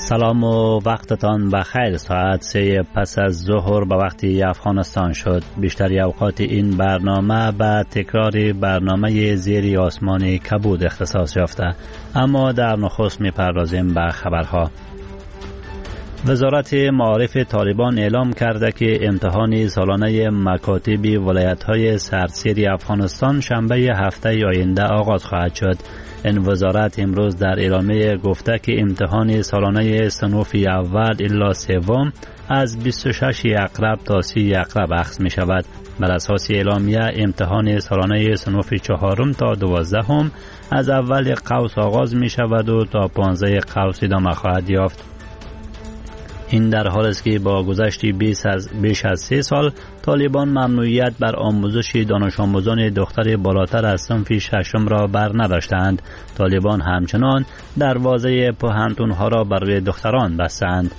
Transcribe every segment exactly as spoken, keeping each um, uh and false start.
سلام و وقتتان بخیر. ساعت سه پس از ظهر به وقت افغانستان شد. بیشتر اوقات این برنامه به تکرار برنامه زیر آسمان کبود اختصاص یافته، اما در نخست می‌پردازیم به خبرها. وزارت معارف طالبان اعلام کرده که امتحان سالانه مکاتب ولایت‌های سرسیر افغانستان شنبه هفته آینده آغاز خواهد شد. این وزارت امروز در اعلامیه گفته که امتحان سالانه صنوف اول الی سوم از بیست و شش اقرب تا سی اقرب اخذ می شود. بر اساس اعلامیه امتحان سالانه صنوف چهارم تا دوازدهم از اول قوس آغاز می شود و تا پانزده قوس ادامه خواهد یافت. این در حال است که با گذشت بیش از سه سال طالبان ممنوعیت بر آموزش دانش آموزان دختر بالاتر از صنف ششم را بر نداشتند. طالبان همچنان دروازه پوهنتون‌ها را برای دختران بستند.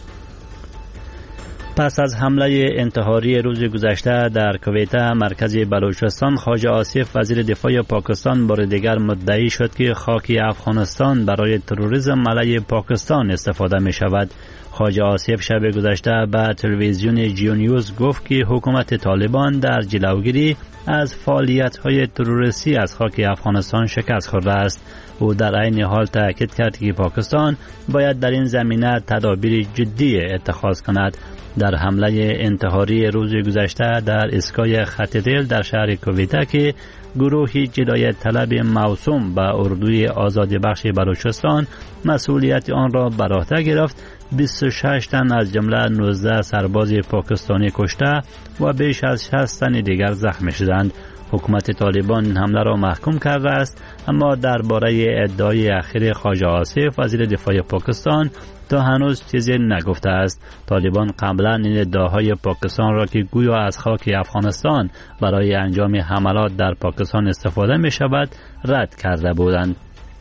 پس از حمله انتحاری روز گذشته در کویته مرکز بلوچستان، خواجه آصف وزیر دفاع پاکستان بار دیگر مدعی شد که خاک افغانستان برای تروریسم علیه پاکستان استفاده می شود. خواجه آصف شب گذشته به تلویزیون جیو نیوز گفت که حکومت طالبان در جلوگیری از فعالیت‌های تروریستی از خاک افغانستان شکست خورده است. او در عین حال تاکید کرد که پاکستان باید در این زمینه تدابیر جدی اتخاذ کند. در حمله انتحاری روز گذشته در اسکای خط ریل در شهر کویته که گروهی جنایت طلب موسوم به اردوی آزادی بخش بلوچستان مسئولیت آن را بر عهده گرفت، بیست و شش تن از جمله نوزده سرباز پاکستانی کشته و بیش از شصت تن دیگر زخمی شدند. حکومت طالبان این حمله را محکوم کرده است، اما درباره ادعای اخیر خواجه آصف وزیر دفاع پاکستان تا هنوز چیزی نگفته است. طالبان قبلا این ادعاهای پاکستان را که گویا از خاک افغانستان برای انجام حملات در پاکستان استفاده می شود رد کرده بودند.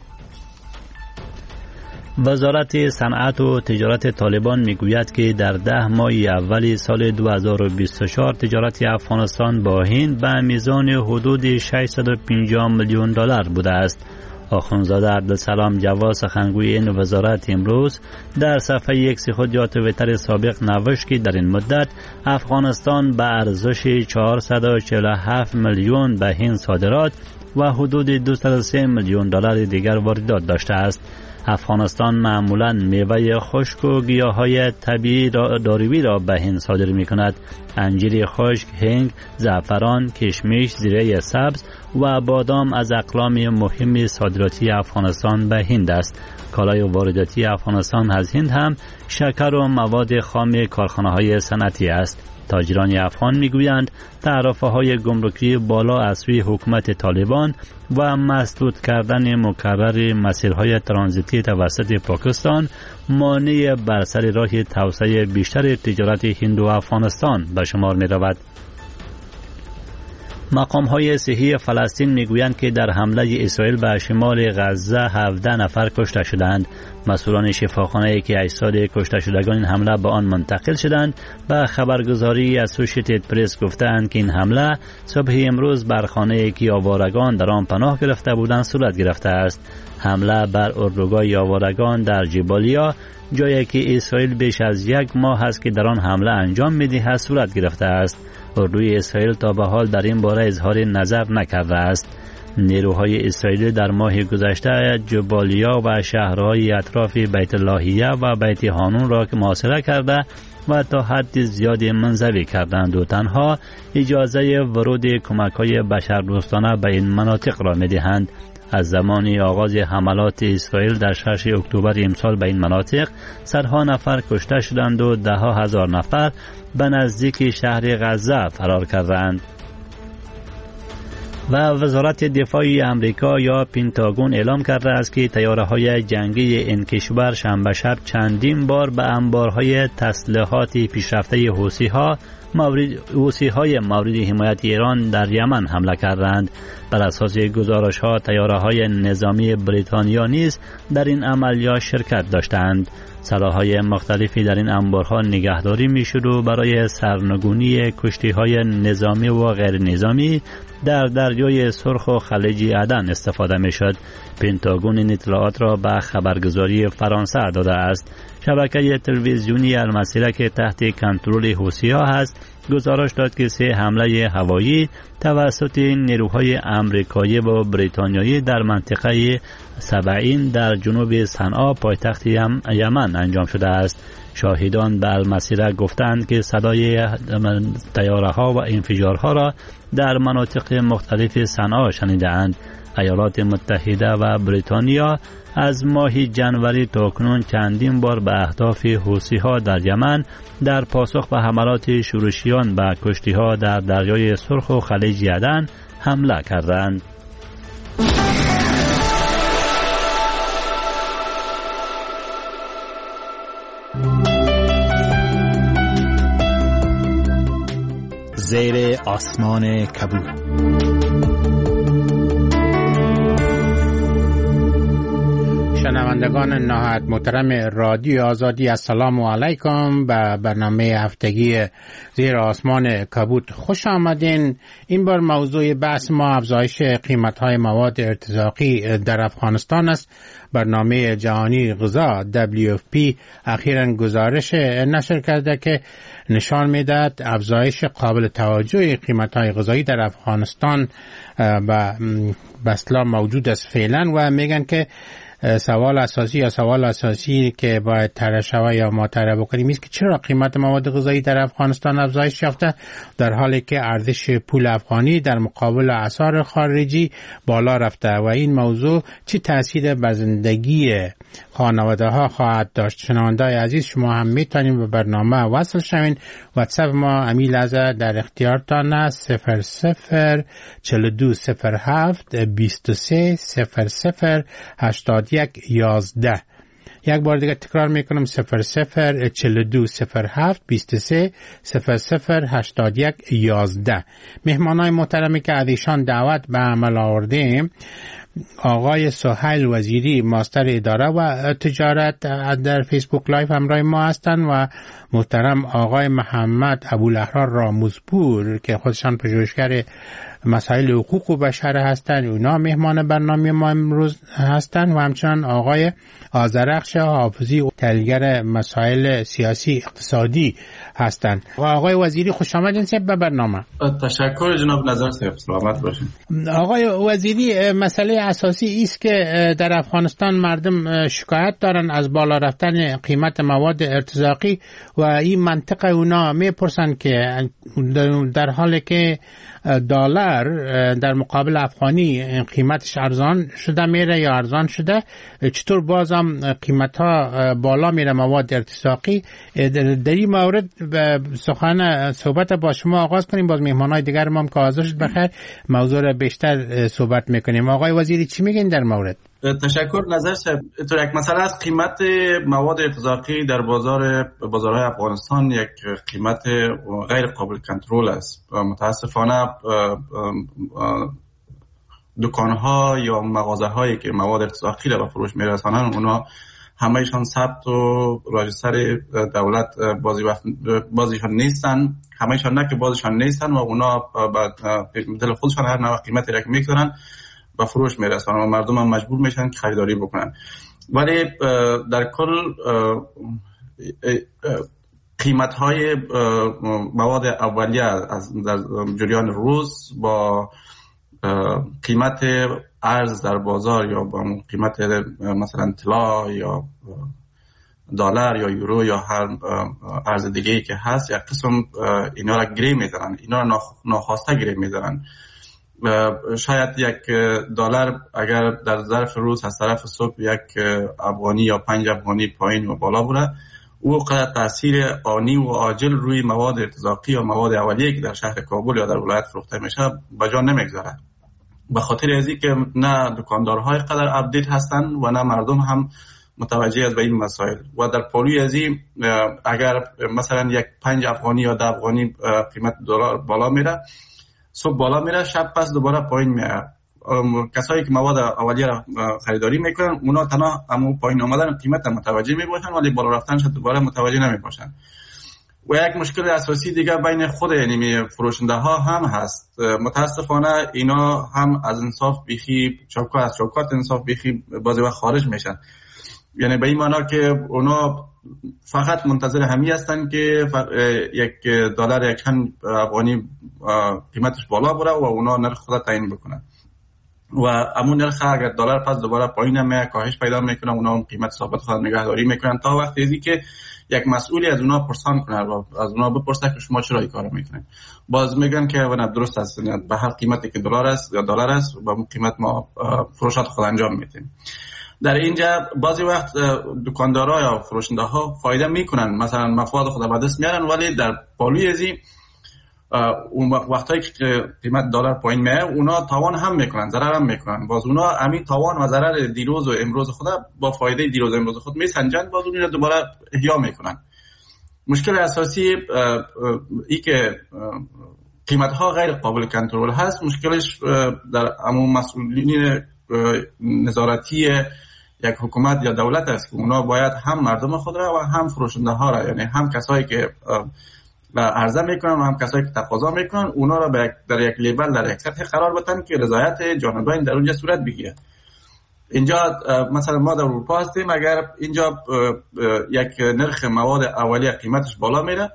وزارت صنعت و تجارت طالبان میگوید که در ده ماه اول سال دو هزار و بیست و چهار تجارت افغانستان با هند به میزان حدود ششصد و پنجاه میلیون دلار بوده است. آخوندزاده عبدالسلام جواد سخنگوی این وزارت امروز در صفحه یک خود یا توییتر سابق نوشت که در این مدت افغانستان به ارزش چهارصد و چهل و هفت میلیون به هند صادرات و حدود دویست و سه میلیون دلار دیگر واردات داشته است. افغانستان معمولاً میوه خشک و گیاهای طبیعی دارویی را به هند صادر می کند. انجیر خشک، هنگ، زعفران، کشمش، زیره سبز و بادام از اقلام مهم صادراتی افغانستان به هند است. کالای وارداتی افغانستان از هند هم شکر و مواد خام کارخانه‌های صنعتی است. تاجران افغان میگویند تعرفه‌های گمرکی بالا از سوی حکومت طالبان و مسدود کردن مکرر مسیرهای ترانزیتی توسط پاکستان مانع بر سر راه توسعه بیشتر تجارت هند و افغانستان به شمار می رود. مقام‌های صحی فلسطین میگویند که در حمله اسرائیل به شمال غزه هفده نفر کشته شدند. مسئولان شفاخانه‌ای که اجساد کشته شدگان این حمله به آن منتقل شدند به خبرگزاری اسوشییتد پرس گفتند که این حمله صبح امروز بر خانه‌ای که آوارگان در آن پناه گرفته بودند صورت گرفته است. حمله بر اردوگاه آوارگان در جبالیا، جایی که اسرائیل بیش از یک ماه است که در آن حمله انجام می‌دهد صورت گرفته است. اردوی اسرائیل تا به حال در این باره اظهار نظر نکرده است. نیروهای اسرائیلی در ماه گذشته جبالیا و شهرهای اطراف بیت لاهیه و بیت هانون را محاصره کرده و تا حد زیادی منزوی کردند و تنها اجازه ورود کمک‌های بشردوستانه به این مناطق را می‌دهند. از زمان آغاز حملات اسرائیل در شش اکتبر امسال به این مناطق صدها نفر کشته شدند و ده ها هزار نفر به نزدیک شهر غزه فرار کردند. و وزارت دفاع امریکا یا پنتاگون اعلام کرده است که طیاره‌های جنگی این کشور شنبه شب چندین بار به انبارهای تسلیحات پیشرفته حوثی‌ها مورد حوثی‌های مورد حمایت ایران در یمن حمله کردند. بر اساس گزارش‌ها طیاره‌های نظامی بریتانیا نیز در این عملیات شرکت داشتند. سلاح‌های مختلفی در این انبارها نگهداری می‌شد و برای سرنگونی کشتی‌های نظامی و غیر نظامی در دریای سرخ و خلیج عدن استفاده می‌شد. پنتاگون این اطلاعات را به خبرگزاری فرانسه داده است. شبکه تلویزیونی المسیره که تحت کنترل حوثی‌ها است گزارش داد که سه حمله هوایی توسط نیروهای آمریکایی و بریتانیایی در منطقه سبعین در جنوب صنعا پایتخت یمن انجام شده است. شاهدان به المسیره گفتند که صدای طیاره‌ها و انفجارها را در مناطق مختلف صنعا شنیدند. ایالات متحده و بریتانیا از ماه جنوری تا کنون چندین بار به اهداف حوثی‌ها در یمن در پاسخ به حملات شورشیان و کشتی‌ها در دریای سرخ و خلیج عدن حمله کردند. زیر آسمان کبود. شنوندگان نهایت محترم رادیو آزادی، السلام علیکم. به برنامه هفتگی زیر آسمان کبود خوش آمدین. این بار موضوع بحث ما افزایش قیمت‌های مواد ارتزاقی در افغانستان است. برنامه جهانی غذا دبلیو اف پی اخیراً گزارش نشر کرده که نشان میدهد افزایش قابل توجهی قیمت‌های غذایی در افغانستان و به اصطلاح موجود است فعلا، و میگن که سوال اساسی یا سوال اساسی که باید طرح شود یا ما طرح بکنیم است که چرا قیمت مواد غذایی در افغانستان افزایش یافته در حالی که ارزش پول افغانی در مقابل اسعار خارجی بالا رفته و این موضوع چه تأثیر بر زندگی خانواده ها خواهد داشت. شنونده‌های عزیز، شما هم میتونید به برنامه وصل شوین. واتساپ ما امیل از در اختیارتان است: صفر صفر چهل و دو صفر هفت بیست و سه صفر صفر هشتاد یک یازده. یک بار دیگه تکرار میکنم: صفر صفر چهل و دو صفر هفت بیست و سه صفر صفر هشتاد یک یازده. مهمانای محترمی که از ایشان دعوت به عمل آوردیم: آقای سهیل وزیری، ماستر اداره و تجارت، در فیسبوک لایو همراه ما هستند، و محترم آقای محمد ابوالاحرار راموزپور که خودشان پژوهشگر مسائل حقوق و بشر هستند. اونا مهمان برنامه ما امروز هستند، و همچنان آقای آذرخش حافظی، تحلیلگر مسائل سیاسی اقتصادی هستند. و آقای وزیری، خوش آمدین به برنامه. تشکر جناب نظر صاحب، سلامت باشین. آقای وزیری، مسئله اساسی است که در افغانستان مردم شکایت دارن از بالا رفتن قیمت مواد ارتزاقی و این منطقه اونا میپرسن که در حالی که دلار در مقابل افغانی قیمتش ارزان شده میره یا ارزان شده، چطور بازم قیمت ها بالا میره مواد ارتزاقی؟ در این مورد سخن صحبت با شما آغاز کنیم، باز مهمانای دیگر ما هم که حاضر شد بخیر موضوع را بیشتر صحبت میکنیم. آقای وزیری چی میگین در مورد؟ تشکر نظر صاحب. تو یک مسئله از قیمت مواد ارتزاقی در بازار بازارهای افغانستان یک قیمت غیر قابل کنترل است. متاسفانه دکان‌ها یا مغازه‌هایی که مواد ارتزاقی را به فروش می‌رسانند اونا همه‌شان ثبت و راجستر دولت بازی بازیشان نیستن، همه‌شان نه که بازیشان نیستن، و اونا به دل خودشان هر نوع قیمتی را که می‌گذارن به فروش میرسانن و مردم هم مجبور میشن که خریداری بکنن. ولی در کل قیمت های مواد اولیه از در جریان روز با قیمت ارز در بازار یا با قیمت مثلا طلا یا دلار یا یورو یا هر ارز دیگه‌ای که هست، یک قسم اینا را گره میزنن، اینا را ناخواسته گره میزنن. شاید یک دلار اگر در ظرف روز از طرف صبح یک افغانی یا پنج افغانی پایین و بالا بره، او قدر تاثیر آنی و عاجل روی مواد ارتزاقی یا مواد اولیه که در شهر کابل یا در ولایت فروخته میشه بجا نمیگذاره. به خاطر ازی که نه دکاندارهای قدر اپدیت هستن و نه مردم هم متوجه از به این مسائل، و در پالوی ازی اگر مثلا یک پنج افغانی یا ده افغانی قیمت دلار بالا میره، صبح بالا میره، شب پس دوباره پایین میاد. کسایی که مواد اولیه را خریداری میکنن اونا تنها همون پایین آمدن قیمت متوجه میباشن، ولی بالا رفتنش دوباره متوجه نمیباشن. و یک مشکل اساسی دیگه بین خود یعنی فروشنده ها هم هست. متاسفانه اینا هم از انصاف بیخی چوکات از چوکات انصاف بیخی بعضی وقت خارج میشن. یعنی به این معنا که اونا فقط منتظر همی هستن که یک دلار یک چند افغانی قیمتش بالا بره و اونا نرخ خود تعیین بکنن و همون نرخ اگر دلار پس دوباره پایین میاد کاهش پیدا میکنه، اونا اون قیمت ثابت خود نگهداری میکنن تا وقتی ازی که یک مسئولی از اونا پرسان کنه و از اونا بپرسه که شما چرا این کارو میکنین. باز میگن که نه درست است، به هر قیمتی که دلار است یا دلار است با اون قیمت ما فروشات خود انجام میدیم. در اینجا بعضی وقت دکاندارا یا فروشنده ها فایده میکنن، مثلا مفاد خود به دست میارن، ولی در پالوی ازی اون وقتایی که قیمت دلار پایین میاد اونا تاوان هم میکنن، ضرر هم میکنن. باز اونا همین تاوان و ضرر دیروز و امروز خود با فایده دیروز و امروز خود میسنجن، باز اون رو دوباره احیا میکنن. مشکل اساسی ای که قیمت ها غیر قابل کنترل هست، مشکلش در عموم مسئولین نظارتی یک حکومت یا دولت است که اونا باید هم مردم خود را و هم فروشنده ها را، یعنی هم کسایی که عرضه میکنن و هم کسایی که تقاضا میکنن، اونا را در یک لیبل در یک سطح قرار بدن که رضایت جانبین در اونجا صورت بگیره. اینجا مثلا ما در اروپا هستیم، اگر اینجا یک نرخ مواد اولیه قیمتش بالا میره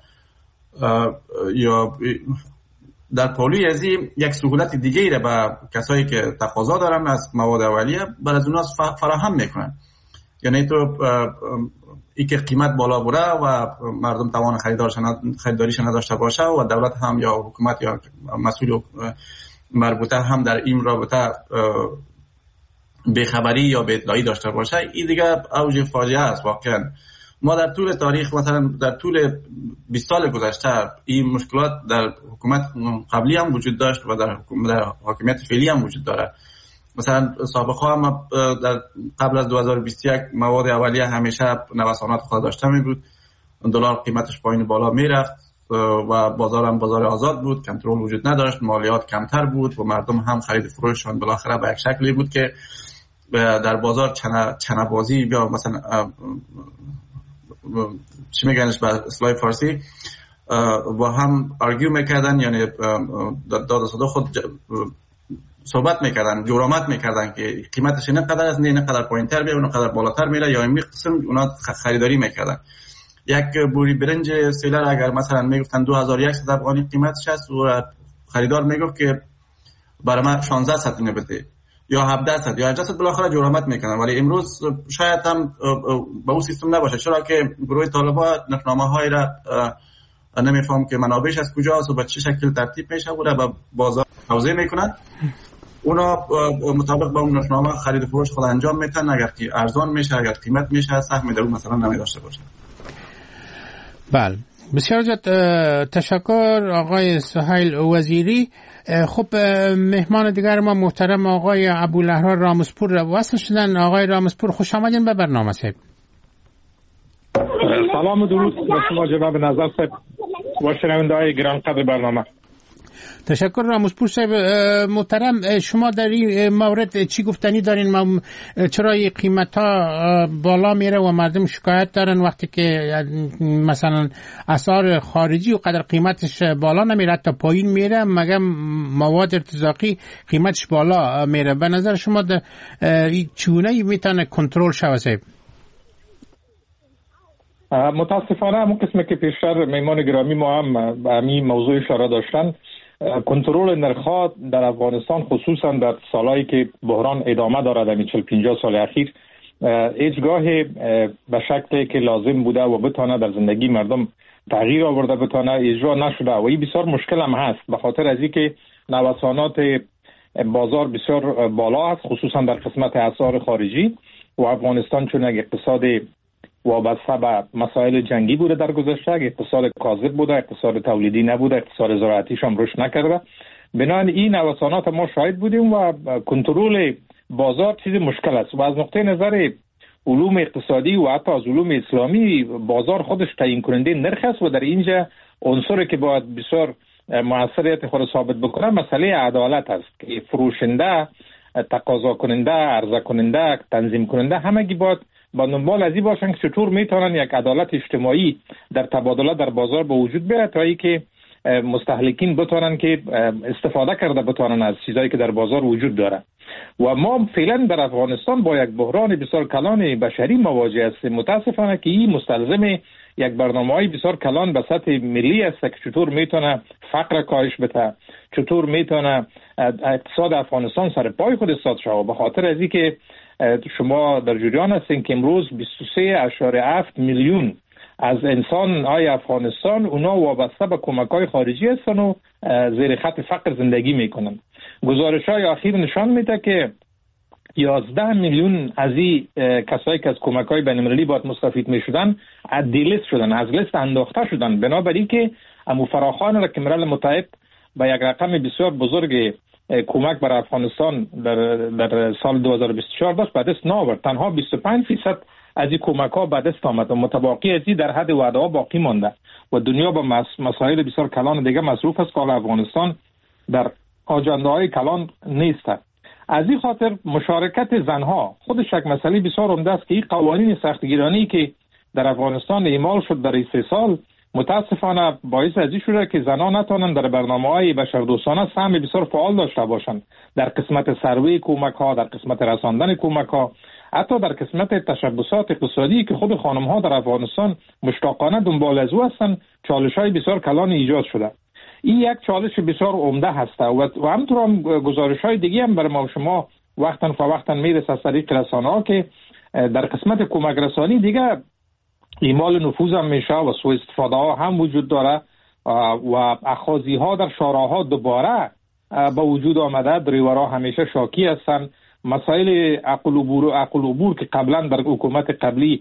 یا در پالوی ازی یک سهولت دیگه ای را به کسایی که تقاضا دارن از مواد اولیه بر از اونها فراهم میکنن. یعنی تو ای که قیمت بالا بره و مردم توان خریداریش نداشته باشه و دولت هم یا حکومت یا مسئول مربوطه هم در این رابطه بیخبری یا بی اطلاعی داشته باشه، این دیگه اوج فاجعه است. واقعا ما در طول تاریخ، مثلا در طول بیست سال گذشته، این مشکلات در حکومت قبلی هم وجود داشت و در در حاکمیت فعلی هم وجود داره. مثلا سابقا هم در قبل از دو هزار و بیست و یک مواد اولیه همیشه نوسانات خود داشته می بود، دلار قیمتش پایین بالا می رفت و بازار هم بازار آزاد بود، کنترل وجود نداشت، مالیات کمتر بود و مردم هم خرید فروششون بالاخره به یک شکلی بود که در بازار چنه چنه بازی یا مثلا چی میگنش به اصطلاح فارسی با هم آرگیو میکردن، یعنی داد و ستد خود صحبت میکردن، جرامت میکردن که قیمتش اینقدر است، نه اینقدر پایینتر میره، اینقدر بالاتر میره، یا این قسم اونا خریداری میکردن. یک بوری برنج سیلر اگر مثلا میگفتن دو هزار و صد افغانی قیمتش است و خریدار میگفت که برای من شانزده صد اینو بده یا هفده صد یا هجده صد، بالاخره جرامت میکنن. ولی امروز شاید هم به اون سیستم نباشه، چرا که گروه طالبان نقنامه‌های را نمیفهم که منابعش از کجاست و به چه شکل ترتیب میشه و به بازار توزیع میکنن. اونا مطابق با اون نقنامه خرید و فروش خود انجام میتن، اگر که ارزان میشه، اگر قیمت میشه، سهم در اون مثلا نمیداشته باشه. بله، بسیار زیاد تشکر آقای سهیل وزیری. خب مهمان دیگر ما محترم آقای ابوالأحرار رامسپور وصل شدن. آقای رامسپور خوش آمدین به برنامه صاحب. سلام و درود به شما جناب نظر صاحب و شنونده‌های گرانقدر برنامه. تشکر رامسپور صاحب محترم. شما در این مورد چی گفتنی دارین؟ چرا این قیمت ها بالا میره و مردم شکایت دارن وقتی که مثلا اسعار خارجی و قدر قیمتش بالا نمیره، حتی پایین میره، مگر مواد ارتزاقی قیمتش بالا میره؟ به نظر شما چونه میتونه کنترل شود صاحب؟ متاسفانه همون قسمه که پیشتر میمان گرامی ما هم به همین موضوع اشاره داشتن، کنترل نرخ‌ها در افغانستان خصوصا در سالهایی که بحران ادامه دارد، یعنی چهل پنجاه سال اخیر، هیچگاه به شکلی که لازم بوده و بتونه در زندگی مردم تغییر آورده بتونه اجرا نشده و این بسیار مشکل هم هست، به خاطر از اینکه نوسانات بازار بسیار بالا است، خصوصا در قسمت اسعار خارجی و افغانستان چون یک اقتصاد وابسته به مسائل جنگی بوده در گذشته، اقتصاد کاذب بوده، اقتصاد تولیدی نبوده، اقتصاد زراعتیش هم رشد نکرده. بنابراین این نوسانات ما شاهد بودیم و کنترل بازار چیز مشکل است و از نقطه نظر علوم اقتصادی و حتی از علوم اسلامی بازار خودش تعیین کننده نرخ است و در اینجا عنصری که باید بسیار موثریت خود ثابت بکنه مسئله عدالت است که فروشنده، تقاضا کننده، عرضه کننده، تنظیم کننده همگی باید با دنبال از این باشن که چطور میتونن یک عدالت اجتماعی در تبادله در بازار به وجود بیاد تا اینکه مستهلکین بتونن که استفاده کرده بتونن از چیزایی که در بازار وجود داره. و ما فعلا در افغانستان با یک بحران بسیار کلان بشری مواجه هستیم. متاسفانه که این مستلزم یک برنامه‌ای بسیار کلان به سطح ملی است که چطور میتونه فقر کاهش بده، چطور میتونه اقتصاد افغانستان سر پای خود ایستاد شود. به خاطر از اینکه شما در جریان هستین که امروز بیست و سه اشاره هفت میلیون از انسان های افغانستان اونا وابسته به کمک های خارجی هستن و زیر خط فقر زندگی میکنن. گزارش های اخیر نشان میده که یازده میلیون از این کسایی که از کمک های بین المللی باید مستفید میشدن از دیلیست شدن، از لیست انداخته شدن، بنابراین که امو فراخوان را که ملل متحد به یک رقم بسیار بزرگ کمک بر افغانستان در, در سال دو هزار و بیست و چهار داشت به دست نآورد. تنها بیست و پنج درصد از این کمک ها به دست آمد و متباقی از این در حد وعده ها باقی مانده و دنیا با مسائل بسیار کلان دیگه مصروف است که افغانستان در آجنده های کلان نیست. از این خاطر مشارکت زنها خودش یک مسئله بسیار عمده است که این قوانین سختگیرانی که در افغانستان اعمال شد در این سه سال متاسفانه باعث از این شده که زنان نتوانن در برنامه‌های بشردوستانه سهم بسیار فعال داشته باشند در قسمت سروی کمک ها، در قسمت رساندن کمک ها، حتی در قسمت تشبثات اقتصادی که خود خانم ها در افغانستان مشتاقانه دنبال از او هستند. چالش های بسیار کلان ایجاد شده. این یک چالش بسیار عمده هست و همینطور هم گزارش های دیگه هم بر ما شما وقتا فوقتا میرسه از طریق رسانه ها که در قسمت کمک رسانی دیگه ایمال نفوذ هم میشه و سوء استفاده ها هم وجود داره و اخاذی ها در شاراها دوباره با وجود آمده. دریورها همیشه شاکی هستن. مسائل عقل عبور عقل عبور که قبلا در حکومت قبلی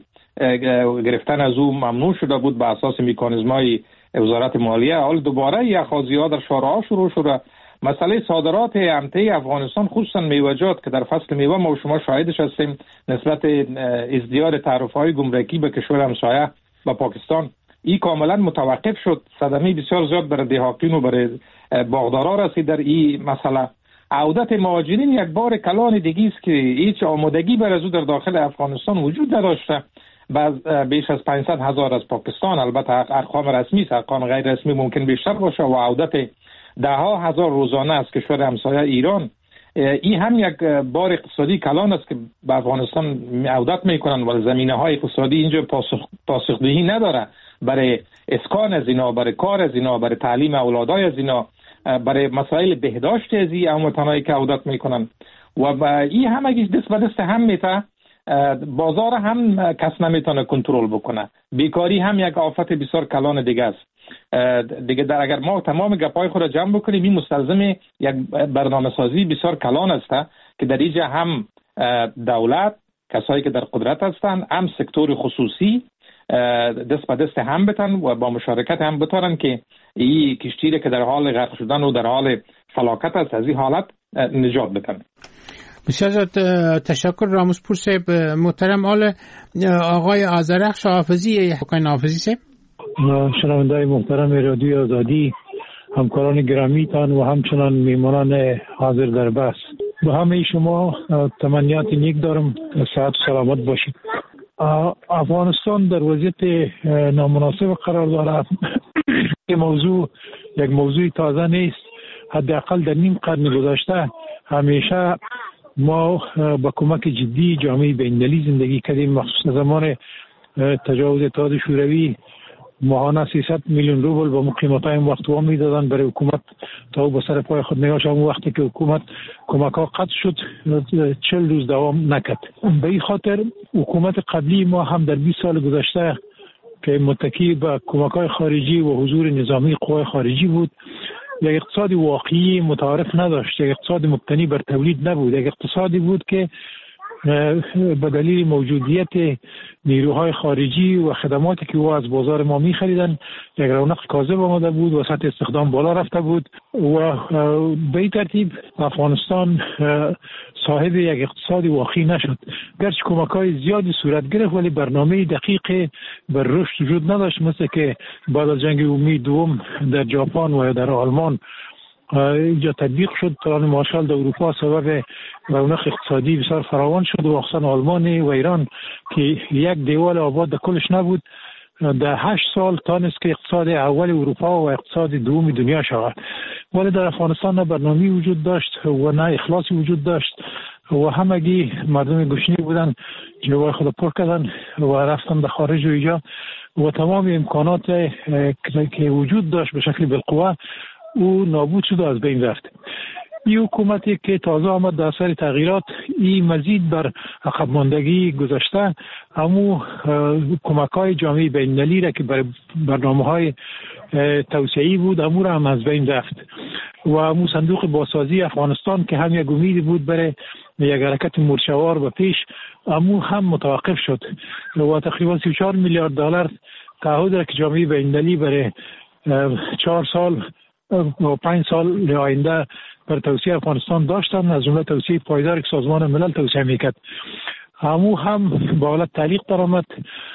گرفتن از او ممنوع شده بود به اساس مکانیزم‌های وزارت مالیه، حال دوباره یک اخاذی ها در شاراها شروع شده. مسئله صادرات امته افغانستان خصوصا میوه‌جات که در فصل میوه ما و شما شاهدش هستیم نسبت ازدیاد تعرفه‌های گمرکی به کشور همسایه با پاکستان این کاملا متوقف شد. صدمه بسیار زیاد برای دهقان و برای باغدارا رسید در این مسئله. عودت مهاجرین یک بار کلان دیگه است که هیچ آمادگی برای از او در داخل افغانستان وجود نداشته. بعض بیش از پانصد هزار از پاکستان، البته ارقام رسمی است، ارقام غیر رسمی ممکن بیشتر باشه و عودت ده ها هزار روزانه از کشور همسایه ایران. این هم یک بار اقتصادی کلان است که به افغانستان عودت میکنن و زمینه های اقتصادی اینجا پاسخ پاسخدهی نداره برای اسکان از اینا، برای کار از اینا، برای تعلیم اولادای از اینا، برای مسائل بهداشت از این هموطنایی که عودت میکنن و این هم اگه دست به دست هم میته بازار هم کس نمیتونه کنترل بکنه. بیکاری هم یک آفت بسیار کلان دیگه است. دیگه در اگر ما تمام گپای خود را جمع بکنیم این مستلزم یک برنامه سازی بسیار کلان است که در اینجا هم دولت، کسایی که در قدرت هستند، هم سکتور خصوصی دست به دست هم بتن و با مشارکت هم بتارن که این کشتی که در حال غرق شدن و در حال فلاکت است از این حالت نجات بدن. بسیار تشکر راموز پور صاحب. محترم آل آقای آذرخش حافظی حکاین حافظی صاحب. شنونده‌های محترم رادیو آزادی، همکاران گرامی تان و همچنان میمانان حاضر در بحث، به همه شما تمنیات نیک دارم. صحت و سلامت باشید. افغانستان در وضعیت نامناسب قرار دارد. این موضوع یک موضوع تازه نیست. حداقل در نیم قرن گذشته همیشه ما با کمک جدی جامعه بین‌المللی زندگی کردیم. مخصوصا زمان تجاوز اتحاد شوروی ماهانه سیصد میلیون روبل با قیمت‌های اون وقت وام میدادن برای حکومت تا به سر پای خود نگاش. اون وقتی که حکومت کمک‌ها قطع شد چهل روز دوام نکرد. به این خاطر حکومت قبلی ما هم در بیست سال گذشته که متکی به کمک‌های خارجی و حضور نظامی قوای خارجی بود، یک اقتصاد واقعی متعارف نداشت، یک اقتصاد مبتنی بر تولید نبود، یک اقتصادی بود که به دلیل موجودیت نیروهای خارجی و خدماتی که او از بازار ما می خریدن یک رونق کاذب آمده بود و سطح استخدام بالا رفته بود و به این ترتیب افغانستان صاحب یک اقتصاد واقعی نشد. گرچه کمک‌های زیادی صورت گرفت ولی برنامه دقیق بر رشد وجود نداشت، مثل که بعد از جنگ امید دوم در ژاپن و در آلمان اینجا تطبیق شد. پلان مارشال در اروپا سبب رونق اقتصادی بسیار فراوان شد و خصوصا آلمان و ایران که یک دیوال آباد در کلش نبود در هشت سال تانست که اقتصاد اول اروپا و اقتصاد دوم دنیا شود، ولی در افغانستان نه برنامه‌ای وجود داشت و نه اخلاصی وجود داشت و همگی مردم گشنه بودن، جوای خود پر کردن و رفتن به خارج و اینجا و تمام امکانات که وجود داشت به شکل بالقوه او نابود شد و از بین رفت. این حکومتی که تازه آمد در اثر تغییرات، این مزید بر عقب ماندگی گذشته، همو کمک‌های جامعه بین‌المللی را که بر برنامه‌های توسعه‌ای بود امور هم از بین رفت و همو صندوق بازسازی افغانستان که هم یک امیدی بود برای یک حرکت مرشوار به پیش، امو هم متوقف شد و تقریبا سی و چهار میلیارد دلار تعهد را که جامعه بین‌المللی برای چهار سال و پنج سال آینده بر توسعه افغانستان داشتن، از جمله توسعه پایدار که سازمان ملل توسعه میکرد، همو هم با حالت تعلیق درآمد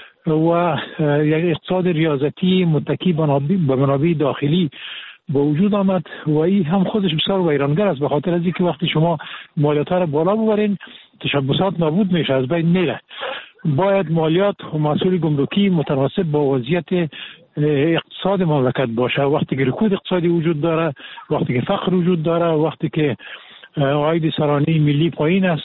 و یک اقتصاد ریاضتی متکی به منابع داخلی با وجود آمد و این هم خودش بسیار ویرانگر است، به خاطر از اینکه وقتی شما مالیات را بالا ببرین تشبثات نابود میشه، از بین میره. باید مالیات و محصول گمرکی متناسب با وضعیت اقتصاد مملکت باشه. وقتی که رکود اقتصادی وجود داره، وقتی که فقر وجود داره، وقتی که عاید سرانه ملی پایین است،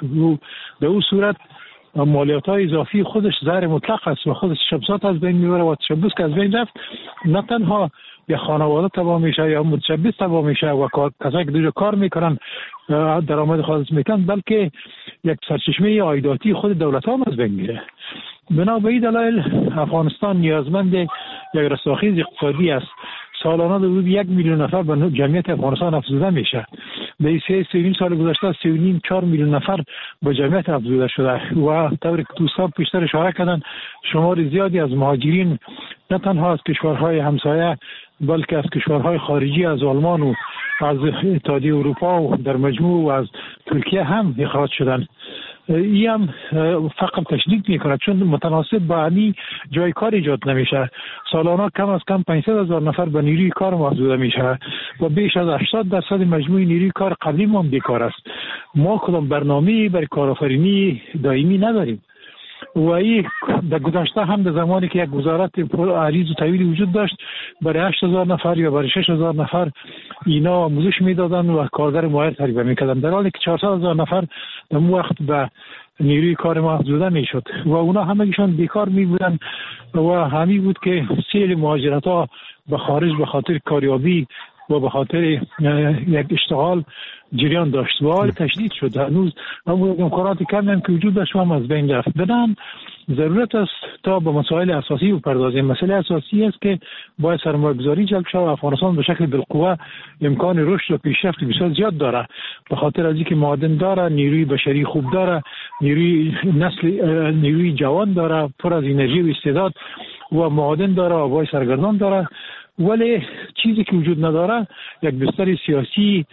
در اون صورت مالیات های اضافی خودش زهر مطلق است و خودش تشبثات از بین میبره و تشبث که از بین رفت نه تنها یا خانواده تباه میشه یا متشبث تباه میشه و کسایی که دیگه کار میکنن درآمد خالص میکنن، بلکه یک سرچشمه عایداتی خود دولت هم از بین میره. بنا به این دلایل افغانستان نیازمند یک رستاخیز اقتصادی است. سالانه حدود یک میلیون نفر به جمعیت افغانستان افزوده میشه. در این سه سه نیم سال گذشته سه و نیم چهار میلیون نفر به جمعیت افزوده شده و طوری که دوستان پیشتر اشاره کردن شمار زیادی از مهاجرین نه تنها از کشورهای همسایه بلکه از کشورهای خارجی از آلمان و از اتحادیه اروپا و در مجموع و از ترکیه هم اخراج شدن. این هم فقط تشدید میکنه چون متناسب با همین جای کار ایجاد نمیشه. سالانه کم از کم پانصد هزار نفر به نیروی کار محدود میشه و بیش از هشتاد درصد مجموع نیروی کار قبلی ما بیکار است. ما کدام برنامه‌ای برای کارآفرینی دائمی نداریم و این در گذشته هم در زمانی که یک وزارت عریض و طویل وجود داشت برای هشت هزار نفر یا برای شش هزار نفر اینا آموزش میدادن و کارگر ماهر تعریف میکردن، در حالی که چهارصد هزار نفر در اون وقت به نیروی کار ما افزوده میشد و اونا همگیشان بیکار می بودن و همین بود که سیل مهاجرت ها به خارج به خاطر کاریابی و به خاطر یک اشتغال جریان داشت و حال تشدید شد. هنوز همون امکانات کمی هم که وجود داشت هم از بین رفت. بدن ضرورت است تا به مسائل اساسی بپردازیم. مسئله اساسی است که باید سرمایه‌گذاری جلب شود. افغانستان به شکل بالقوه امکان رشد و پیشرفت بسیار زیاد داره به خاطر از اینکه معادن داره، نیروی بشری خوب داره، نیروی نسل نیروی جوان داره، پر از انرژی و استعداد و معادن داره، آبای سرگردان داره، ولی چیزی که وجود نداره یک بستر سیاسی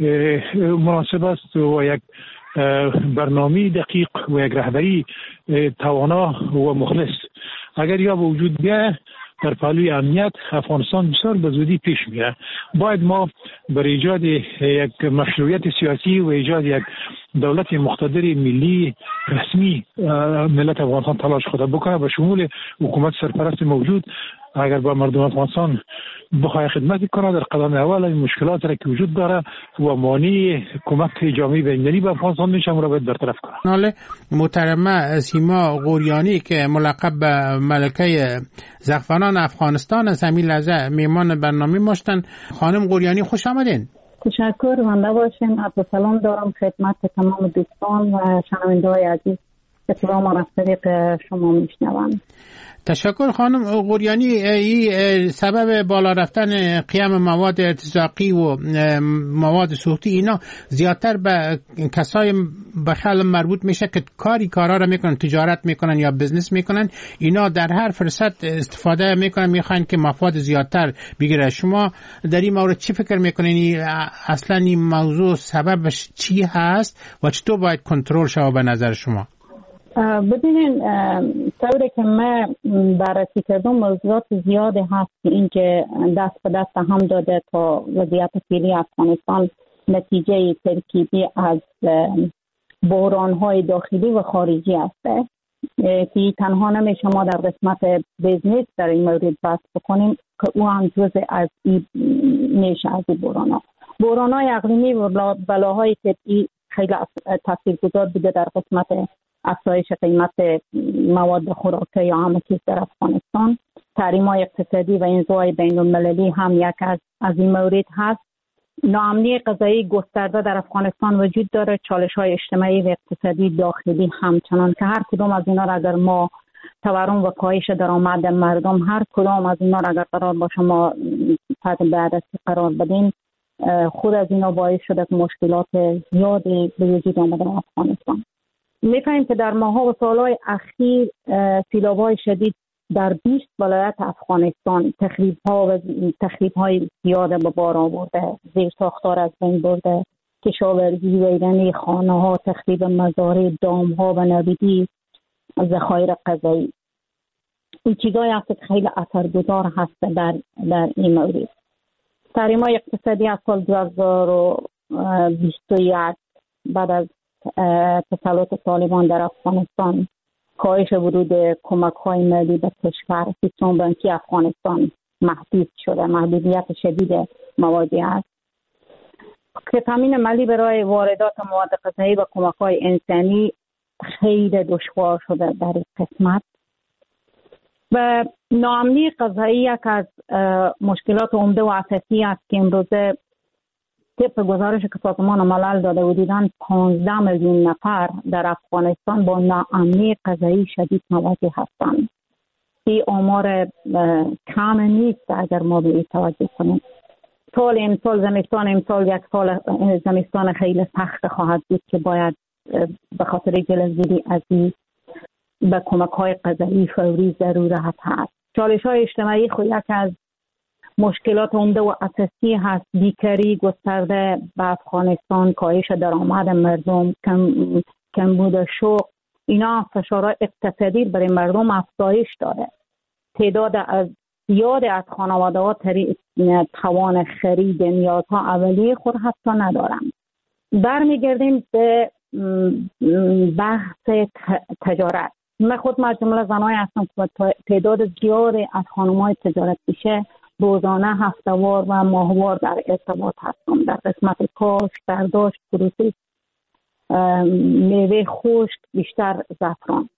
مناسب است و یک برنامه دقیق و یک رهبری توانا و مخلص. اگر یا به وجود بیاید در پهلوی امنیت افغانستان بسیار به زودی پیش میره. باید ما برای ایجاد یک مشروعیت سیاسی و ایجاد یک دولت مقتدر ملی رسمی ملت افغانستان تلاش خود بکنه به شمول حکومت سرپرست موجود. اگر با مردم افغانستان بخواه خدمت کنه در قدم اول این مشکلات را که وجود داره و مانع کمک جامعه بین‌المللی به افغانستان میشه را باید برطرف کنه. حالا محترمه سیما غوریانی که ملقب به ملکه زعفران افغانستان از همین لحظه میمان برنامه ماشتن. خانم غوریانی خوش آمدین. تشکر، زنده باشین. عرض سلام دارم خدمت تمام دوستان و شنونده‌های عزیز که پروگرام را از طریق شما میشنوند. تشکر خانم غوریانی. این سبب بالا رفتن قیام مواد ارتزاقی و مواد سوختی اینا زیادتر به کسای بخل مربوط میشه که کاری کارا را میکنن، تجارت میکنن یا بزنس میکنن. اینا در هر فرصت استفاده میکنن، میخوان که مفاد زیادتر بگیره. شما در این مورد چی فکر میکنین؟ اصلا این موضوع سببش چی هست و چطور باید کنترل شود به نظر شما؟ ببینین طوری که من بررسی کردم موضوعات زیاده هست که اینکه دست به دست هم داده تا وضعیت فعلی افغانستان نتیجه ترکیبی از بحران‌های داخلی و خارجی است. که تنها نمیشه ما در قسمت بیزنس در این مورد بحث بکنیم که او هم جزء از این میشه از این بحران‌ها. بحران‌های اقلیمی و بلاهایی که خیلی تاثیرگذار بوده در قسمت افزایش قیمت مواد خوراکی یا همه چیز در افغانستان. تحریم‌های اقتصادی و انزوای بین‌المللی هم یک از از این مورد هست. ناامنی غذایی گسترده در افغانستان وجود داره، چالش‌های اجتماعی و اقتصادی داخلی همچنان که هر کدام از اینا را اگر ما تورم و کاهش درآمد مردم هر کدام از اینا را اگر قرار باشه ما تحت بررسی قرار بدیم، خود از اینا باعث شده که مشکلات زیادی به وجود آمده در افغانستان. می‌فهمیم که در ماه‌ها و سال‌های اخیر سیلاب‌های شدید در بیست ولایت افغانستان تخریب‌ها و تخریب‌های زیاد به بار آورده، زیرساخت‌ها از بین برده، کشاورزی ویرانی خانه‌ها، تخریب مزارع، دام‌ها و نابودی ذخایر غذایی. این چیزایی هست که خیلی اثرگذار هست در در این مورد. تحریم‌های اقتصادی از سال دو هزار و بیست و یک بعد از تسلط طالبان در افغانستان، کاهش ورود کمک‌های مالی به کشور، سیستم بانکی افغانستان محدود شده، محدودیت شدید موادی است که تامین مالی برای واردات مواد غذایی و کمک‌های انسانی خیلی دشوار شده در این قسمت. و ناامنی غذایی یک از مشکلات عمده و اساسی است که امروزه طبق گزارش که سازمان ملل داده و دیدن پانزده میلیون نفر در افغانستان با ناامنی غذایی شدید مواجه هستند. این آمار کم نیست اگر ما به این توجه کنیم. سال امسال زمستان امسال یک سال زمستان خیلی سخت خواهد بود که باید به خاطر جلوگیری از این به کمک‌های غذایی فوری ضرورت هست. چالش‌های اجتماعی خود یک از مشکلات عمده و اساسی هست. بیکاری گسترده به افغانستان، کاهش درآمد مردم، کم کمبود شغل، اینا فشارهای اقتصادی برای مردم افزایش داده. تعداد از زیاد از خانواده‌ها توان خرید نیازها اولیه خود حتی ندارند. برمیگردیم به بحث تجارت. من خود مجموعه زنای هستم که تعداد زیادی از خانم‌های تجارت پیشه روزانه، هفته‌وار و ماهوار در ارتباط هستم در قسمت کاشت، برداشت، پروسس میوه خشک، بیشتر زعفران.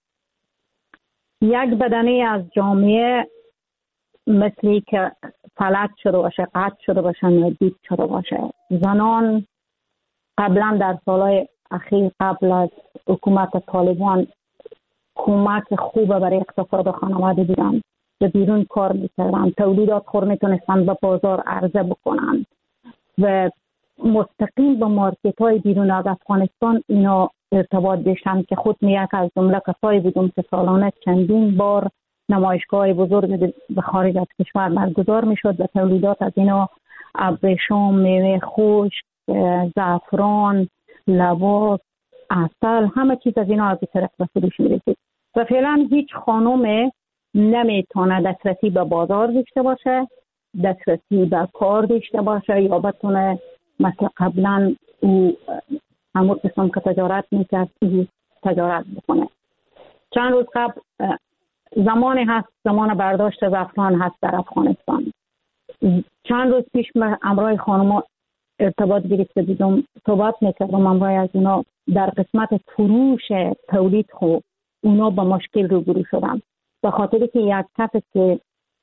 یک بدنه از جامعه مثلی که فلج شده باشه، قطع شده باشه، نابود شده باشه. زنان قبلا در سالهای اخیر قبل از حکومت طالبان کمک خوبه برای اقتصاد خانواده دیدن، به بیرون کار میکردن، تولیدات خور میتونستن به بازار عرضه بکنن و مستقیم به مارکت های بیرون از افغانستان اینا ارتباط داشتن که خود میک از جمله کسایی بودم که سالانه چندین بار نمایشگاه بزرگ به خارج از کشور برگزار میشد و تولیدات از اینا ابریشم، میوه خشک، زعفران، لباس، عسل، همه چیز از اینا از این طرف به فروش میرسید و فعلا هیچ خانم نمیتونه دسترسی به بازار داشته باشه، دسترسی به کار داشته باشه یا بتونه مثل قبلا او همون قسم که تجارت میکرد او تجارت بکنه. چند روز قبل زمانی هست زمان برداشت زعفران هست در افغانستان. چند روز پیش من امرای خانم ارتباط گرفته دیدم، صحبت میکردم امرای از اونا در قسمت فروش تولید خوب اونا با مشکل روبرو شدن به خاطر که یک کسی که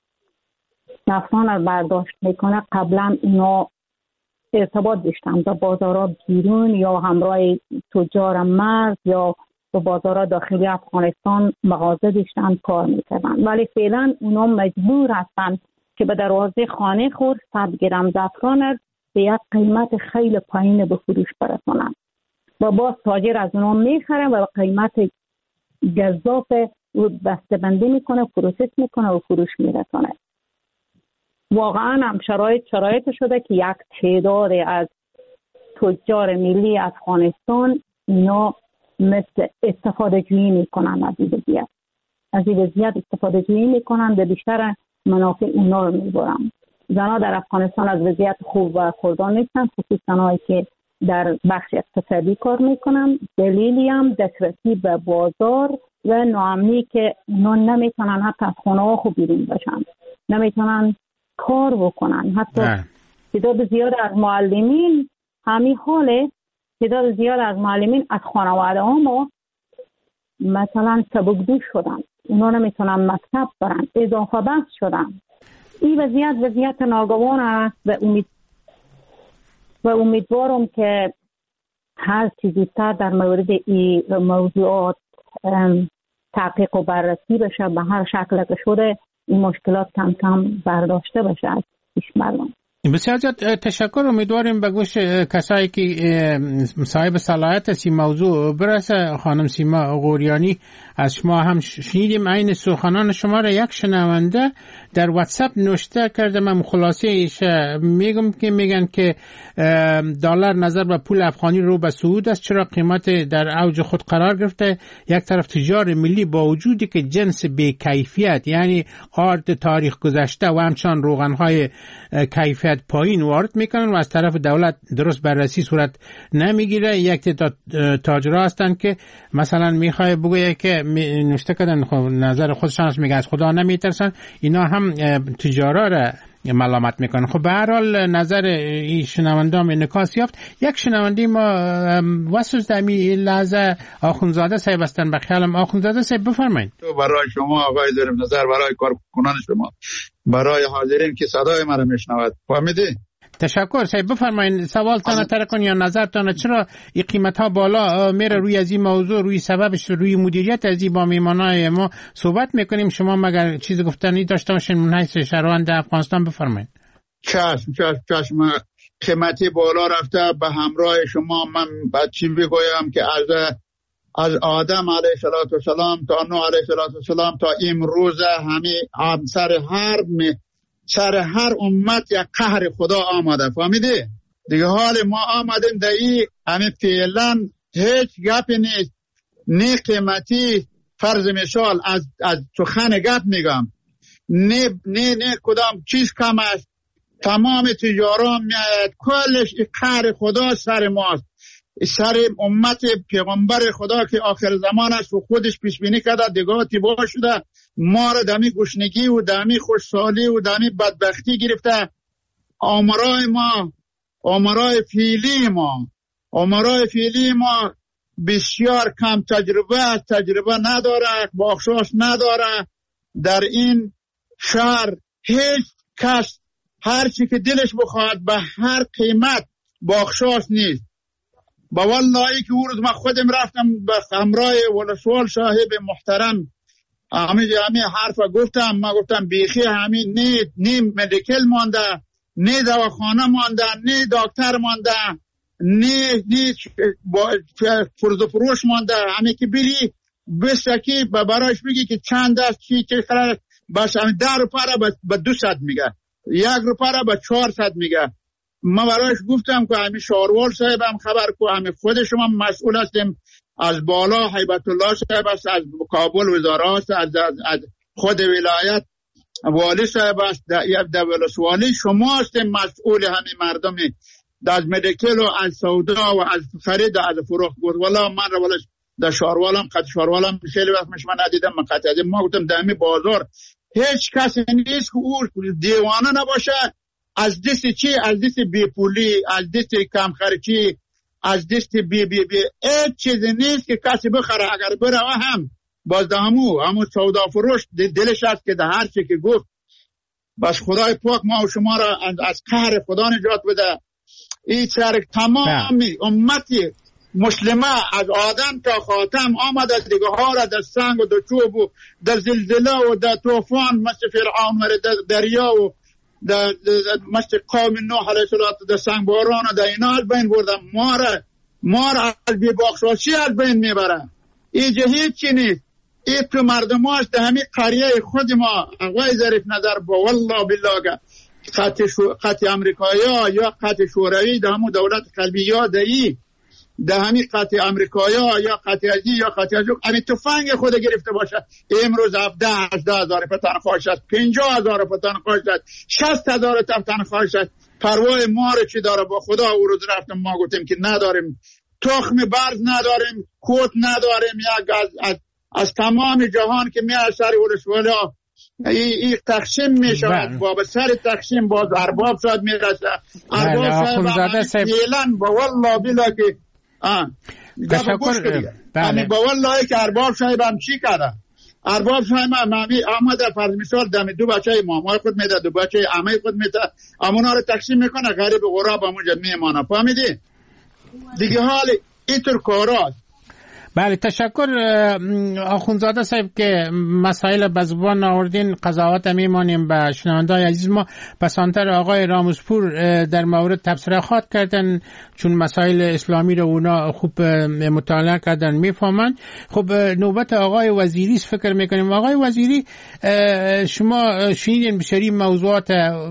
زعفران رو برداشت میکنه قبلا اونا ارتباط داشتن با بازارها بیرون یا همراه تجار مرز یا با بازارها داخلی افغانستان مغازه داشتن کار میکردن، ولی فعلا اونا مجبور هستن که به دروازه خانه خود صد گرم زعفران به یک قیمت خیلی پایین به فروش برسونن و باز تاجر از اونا میخره و قیمت گزاف و بسته بندی میکنه، پروسس میکنه و فروش میرسونه. واقعا هم شرایط شرایط شده که یک تعداد از تجار ملی افغانستان اینا مثل استفاده جویی میکنن از این وضعیت از این وضعیت استفاده جویی میکنن و بیشتر منافع اونا رو میبرن. زنها در افغانستان از وضعیت خوب و خوردان نیستن، خصوصا زنهایی که در بخش اقتصادی کار میکنن. دلیلی هم دسترسی به بازار و ناامنی که نمیتونن حتی از خونه ها خوب بیرون باشن، نمیتونن کار بکنن. حتی تعداد زیاد از معلمین همین حاله، تعداد زیاد از معلمین از خانواده ها مثلا سبکدوش شدن، اونا نمیتونن مکتب برن، اضافه بحث شدن. این وضعیت وضعیت ناگوان است و امید و امیدوارم که هر چیزی زودتر در مورد این موضوعات تحقیق و بررسی بشه، به هر شکل که شده این مشکلات کم کم برداشته بشه از پیش مردم. بسیار زیاد تشکر. امیدواریم به گوش کسایی که صاحب صلاحیت از این موضوع برسه. خانم سیما غوریانی، از شما هم شنیدیم عین سخنان شما را یک شنونده در واتساپ نوشته کرده. من خلاصه ایش میگم که میگن که دلار نظر به پول افغانی رو به صعود است، چرا قیمت در اوج خود قرار گرفته. یک طرف تجار ملی با وجودی که جنس بی کیفیت یعنی آرد تاریخ گذشته و همچنان روغنهای کیفیت پایین وارد میکنن و از طرف دولت درست بررسی صورت نمیگیره. یک تعداد تاجرها هستن که مثلا میخوای بگویه که نوشته کردن خب نظر خودشان است، میگه از خدا نمیترسن، اینا هم تجارا را ملامت میکنن. خب به هر حال نظر این شنونده هم انعکاس یافت. یک شنونده ما واسوس دمی لحظه آخونزاده صاحب هستن، به خیالم آخونزاده صاحب بفرمایید. برای شما آقای ظریف نظر، برای کارکنان شما، برای حاضرین که صدای ما را میشنود، فهمیدی؟ تشکر صاحب. بفرمایید سوالتان تر کن یا نظرتان. چرا این قیمت ها بالا میره؟ روی از این موضوع، روی سببش، روی مدیریت از این با میمانای ما صحبت میکنیم. شما مگر چیز گفتنی داشته باشین من حیث شهروند افغانستان؟ بفرمایید. چشم چشم چشم. قیمتی بالا رفته به همراه شما. من بعد چی بگویم که از از آدم علیه السلام تا نوح علیه السلام تا امروز همین سر هر می سر هر امت یک قهر خدا آمده، فهمیدی؟ دیگه حال ما آمدیم در این همین فعلا هیچ گپی نیست. نه قیمتی فرض مثال از از سخن گپ میگم، نه نه نه کدام چیز کم است. تمام تجاران میاید، کلش قهر خدا سر ماست، سر امت پیغمبر خدا که آخر زمان است و خودش پیش بینی کرده دیگه تیبا شده. ما را دمی گشنگی و دمی خوشحالی و دمی بدبختی گرفته. آمرای ما، آمرای فیلی ما، آمرای فیلی ما بسیار کم تجربه است، تجربه نداره، بخشش نداره. در این شهر هیچ کس هر چی که دلش بخواد به هر قیمت بخشش نیست. با والله که اون روز من خودم رفتم به همراه ولسوال صاحب محترم همین همین حرف گفتم. ما گفتم بیخی همین نه نه مدیکل مانده، نه دواخانه مانده، نه دکتر مانده، نه نه فرض و فروش مانده. همین که بری بسکی براش بگی که چند است چی چه قرار باشه، همین ده روپه را به دو صد میگه، یک روپه را به چهار صد میگه. ما برایش گفتم که همین شاروال صاحب هم خبر کو، همین خود شما مسئول هستیم، از بالا هیبت الله صاحب است، از کابل وزارت است، از, از, از خود ولایت والی صاحب است، در ولسوالی شما هستیم مسئول همین مردمی، از مدیکل و از سودا و از خرید و از فروخت. گفت والا من رو والا در شاروالم قد شاروالم خیلی وقت مش من ندیدم، من قطعا ما گفتم در همین بازار هیچ کسی نیست که او دیوانه نباشه از دست چی، از دست بی پولی، از دست کم خرچی، از دست بی بی بی هیچ چیزی نیست که کسی بخره. اگر بره هم باز همو همو سودا فروش دلش هست که در هر چی که گفت. بس خدای پاک ما و شما را از قهر خدا نجات بده. این سر تمامی امتی مسلمه از آدم تا خاتم آمده دیگه ها را در سنگ و در چوب و در زلزله و در طوفان مثل فرعون و در دریا و در مثل قوم نوح علیه السلام در سنگ باران و در اینا از بین بردن. ما را ما را از بی‌بخشاشی از بین میبرن. این هیچ چی نیست. این تو مردم هاست در همین قریه خود ما. آقای ظریف نظر با والله بالله خط شو... خط امریکایی ها یا خط شوروی در همون دولت قلبی یا دایی در همین خط امریکایی ها یا خط ازی یا خط ازی همین تفنگ خود گرفته باشه. امروز هفده هزده هزار پا تنخواهش هست، پنجاه هزار پا تنخواهش هست، شست هزار تا تنخواهش هست. پروای ما رو چی داره؟ با خدا او روز رفتم ما گفتیم که نداریم، تخم برز نداریم، کوت نداریم، یک از, از از تمام جهان که میاد سر ولسوالا این تقسیم میشه با سر تقسیم باز ارباب شاید میرسه. ارباب شاید فعلا با والله بلا که تشکر. بله با والله که ارباب شاید هم چی کرده؟ ارباب شاید مامی آمده فرض مثال دم دو بچه مامای خود میده، دو بچه عمه خود میده، امونا رو تقسیم میکنه، غریب غراب همونجا میمانه. فهمیدی؟ دیگه حال اینطور کاراست. بله تشکر آخونزاده صاحب که مسائل به زبان آوردین. قضاوت میمانیم به شنونده‌های عزیز ما. پسانتر آقای راموزپور در مورد تبصره خواد کردن، چون مسائل اسلامی رو اونا خوب مطالعه کردن میفهمن. خب نوبت آقای وزیری فکر میکنیم. آقای وزیری شما شنیدین بسیاری موضوعات،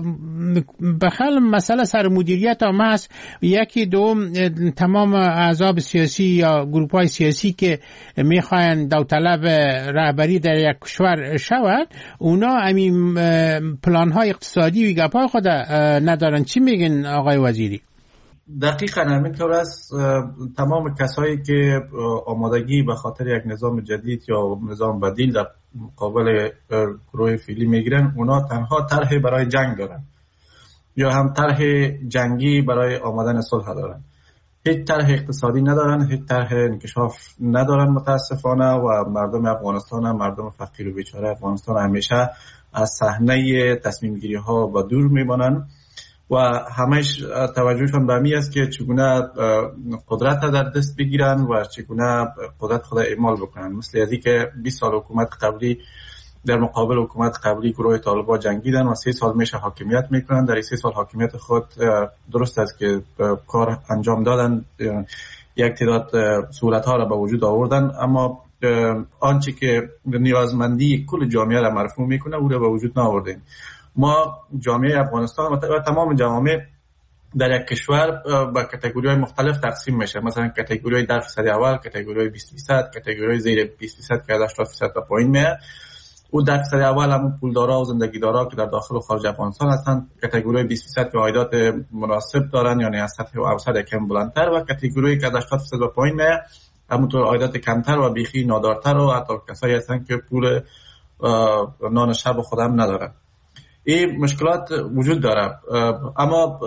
بخل مسئله سر مدیریت هم هست. یکی دوم تمام احزاب سیاسی یا گروپ های سیاسی که میخواین داوطلب رهبری در یک کشور شود، اونا همین پلان های اقتصادی و گپ های خود ندارن. چی میگن آقای وزیری؟ دقیقاً همینطور است. تمام کسایی که آمادگی به خاطر یک نظام جدید یا نظام بدیل در مقابل گروه فعلی میگیرن، اونا تنها طرح برای جنگ دارن یا هم طرح جنگی برای آمدن صلح دارن. هیچ طرح اقتصادی ندارن، هیچ طرح انکشاف ندارن متاسفانه. و مردم افغانستان هم مردم فقیر و بیچاره افغانستان همیشه از صحنه تصمیم گیری ها و دور میمانن و همش توجهشون به می است که چگونه قدرت در دست بگیرن و چگونه قدرت خود اعمال بکنن. مثل از که بیست سال حکومت قبلی در مقابل حکومت قبلی گروه طالبان جنگیدن و سه سال میشه حاکمیت میکنن. در سه سال حاکمیت خود درست است که کار انجام دادن، یک تعداد سهولت ها را به وجود آوردن، اما آنچه که نیازمندی کل جامعه را مرفوع میکنه او را به وجود نآوردن. ما جامعه افغانستان و تمام جوامع در یک کشور با کاتگوری های مختلف تقسیم میشه. مثلا کاتگوری های در فیصد اول، کاتگوری های بیست فیصد، کاتگوری های زیر بیست فیصد که از هشتاد فیصد تا پایین میاد. او در فیصد اول همون پولدارا و زندگیدارا که در داخل و خارج افغانستان هستند، کاتگوری بیست فیصد که عایدات مناسب دارن یعنی از سطح اوسط کم بلندتر، و کاتگوری که از هشتاد فیصد و پایین میاد همونطور عایدات کمتر و بیخی نادارتر و حتی کسایی هستن که پول نان شب خودم ندارن. این مشکلات وجود داره، اما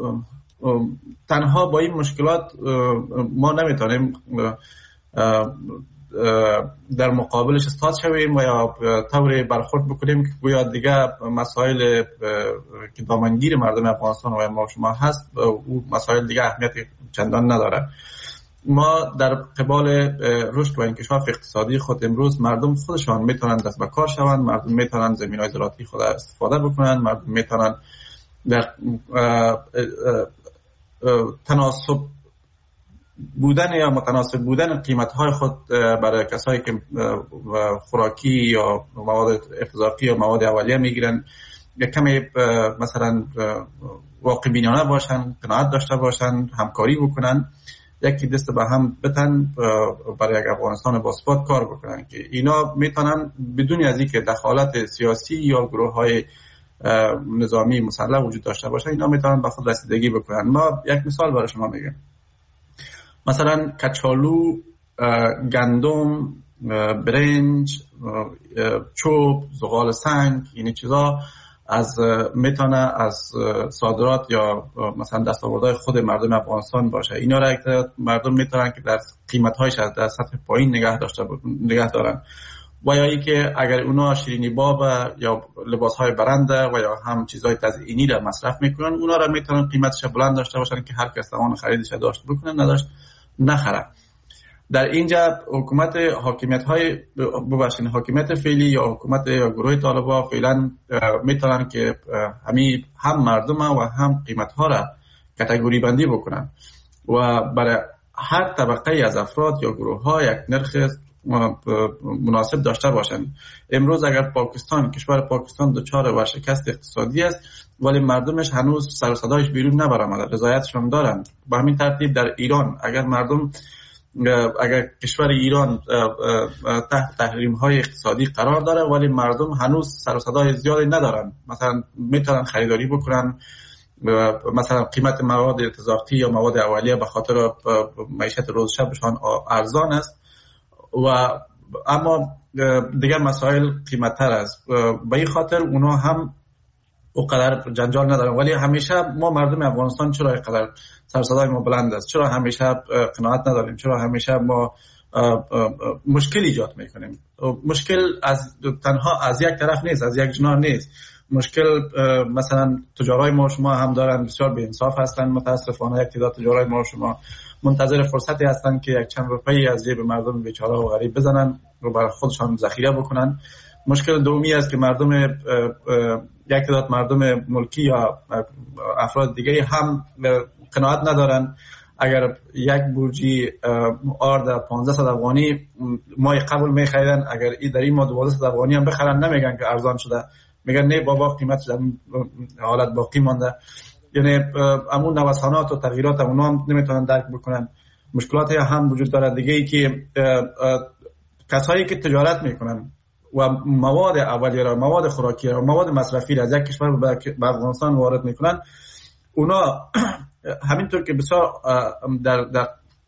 تنها با این مشکلات ما نمیتونیم در مقابلش استاد شویم و یا طوری برخورد بکنیم که گویا دیگه مسائل که دامنگیر مردم افغانستان و ما شما هست او مسائل دیگه اهمیت چندان نداره. ما در قبال رشد و انکشاف اقتصادی خود امروز مردم خودشان میتونن دست به کار شوند، مردم میتونن زمینهای زراعتی خود استفاده بکنن، مردم میتونن در تناسب بودن یا متناسب بودن قیمت‌های خود برای کسایی که خوراکی یا مواد ارتزاقی یا مواد اولیه میگیرن یک کمی مثلا واقع بینانه باشن، قناعت داشته باشن، همکاری بکنن، یکی دست به هم بتن برای یک افغانستان با ثبات کار بکنن که اینا میتونن بدون از اینکه دخالت سیاسی یا گروه‌های نظامی مسلح وجود داشته باشه اینا میتونن به خود رسیدگی بکنن. ما یک مثال برای شما میگم. مثلا کچالو، گندم، برنج، چوب، زغال سنگ، این چیزا از میتونه از صادرات یا مثلا دستاوردهای خود مردم افغانستان باشه. اینا را مردم میتونن که در قیمت‌هایش در سطح پایین نگه داشته نگه دارن. و یا ای که اگر اونا شیرینی باب یا لباس‌های برنده و یا هم چیزهای تزیینی را مصرف میکنن، اونا را میتونن قیمتش بلند داشته باشن که هر کس توان خریدش داشت بکنه، نداشت نخره. در اینجا حکومت حاکمیت های ببخشید حاکمیت فعلی یا حکومت یا گروه طالبان فعلا میتونن که همین هم مردم و هم قیمت ها را کاتگوری بندی بکنن و برای هر طبقه از افراد یا گروه ها یک نرخ مناسب داشته باشن. امروز اگر پاکستان کشور پاکستان دچار ورشکست اقتصادی است ولی مردمش هنوز سر و صدایش بیرون نبرآمده، رضایتش هم دارن. با همین ترتیب در ایران اگر مردم اگر کشور ایران تحت تحریم های اقتصادی قرار داره ولی مردم هنوز سر و صدای زیادی ندارن، مثلا میتونن خریداری بکنن، مثلا قیمت مواد ارتزاقی یا مواد اولیه به خاطر معیشت روز شبشان ارزان است و اما دیگر مسائل قیمت‌تر است. به این خاطر اونا هم اونقدر جنجال ندارن، ولی همیشه ما مردم افغانستان چرا اینقدر سر صدای ما بلند است؟ چرا همیشه قناعت نداریم؟ چرا همیشه ما مشکل ایجاد میکنیم؟ مشکل از تنها از یک طرف نیست، از یک جناح نیست. مشکل مثلا تجارای ما شما هم دارن، بسیار به انصاف هستن. متاسفانه یک تعداد تجارای ما شما منتظر فرصتی هستن که یک چند روپیه از جیب مردم بیچاره و غریب بزنن و برای خودشان ذخیره بکنن. مشکل دومی است که مردم یک تعداد مردم ملکی یا افراد دیگه هم قناعت ندارن. اگر یک بورجی آرد پانزده صد افغانی ماه قبل میخریدن، اگر این در این ماه دوازده صد افغانی هم بخرن نمیگن که ارزان شده، میگن نه بابا قیمت در حالت باقی مانده. یعنی همون نوسانات و تغییرات اونا هم نمیتونن درک بکنن. مشکلات هم وجود داره دیگه ای که کسایی که تجارت میکنن و مواد اولیه را، مواد خوراکی را، مواد مصرفی را از یک کشور به افغانستان وارد میکنن، اونا همینطور که بسیار در در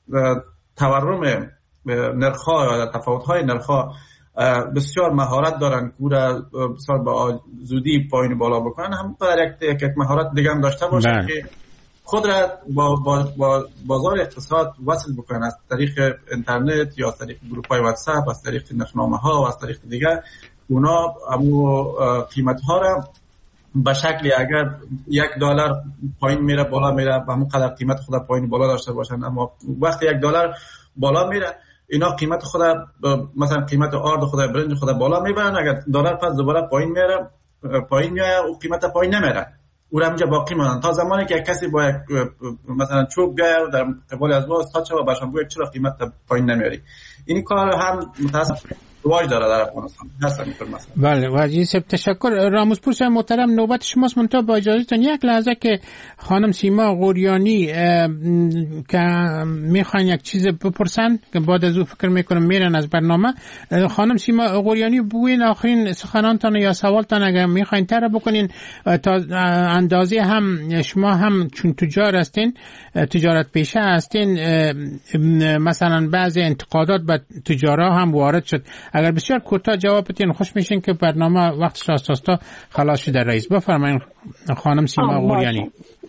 تورم نرخ‌ها یا تفاوت‌های نرخ‌ها بسیار مهارت دارن که را بسیار با زودی پایین بالا بکنن، هم باید یک یک مهارت دیگه هم داشته باشن که خود را با, با, با بازار اقتصاد وصل بکنن، از طریق اینترنت یا از طریق گروپ‌های واتساپ، از طریق نرخنامه‌ها و از طریق دیگه اونا همو قیمت‌ها را به شکلی اگر یک دلار پایین میره بالا میره به همون قدر قیمت خود پایین بالا داشته باشن. اما وقتی یک دلار بالا میره اینا قیمت خود مثلا قیمت آرد خود برنج خود بالا میبرن، اگر دلار پس دوباره پایین میره پایین میاد و قیمت پایین نمیره، اون همینجا باقی مونن تا زمانی که کسی با یک مثلا چوب بیاد در قبال از ما استاد شه و برشان بگه چرا قیمت پایین نمیاری. این کار هم متاسفانه رواج داره در افغانستان. بله واجی سب تشکر. راموزپور محترم نوبت شماست، منتها با اجازهتون یک لحظه که خانم سیما غوریانی که میخوان یک چیز بپرسن که بعد از او فکر میکنم میرن از برنامه. خانم سیما غوریانی بوین آخرین سخنانتان یا سوالتان اگر میخواین تر بکنین تا اندازه هم شما هم چون تجار هستین، تجارت پیشه هستین، مثلا بعضی انتقادات به تجارا هم وارد شد، اگر بسیار کوتاه جواب بدین خوش میشین که برنامه وقتش آساستا خلاص شده. رئیس بفرمایید خانم سیما غوریانی.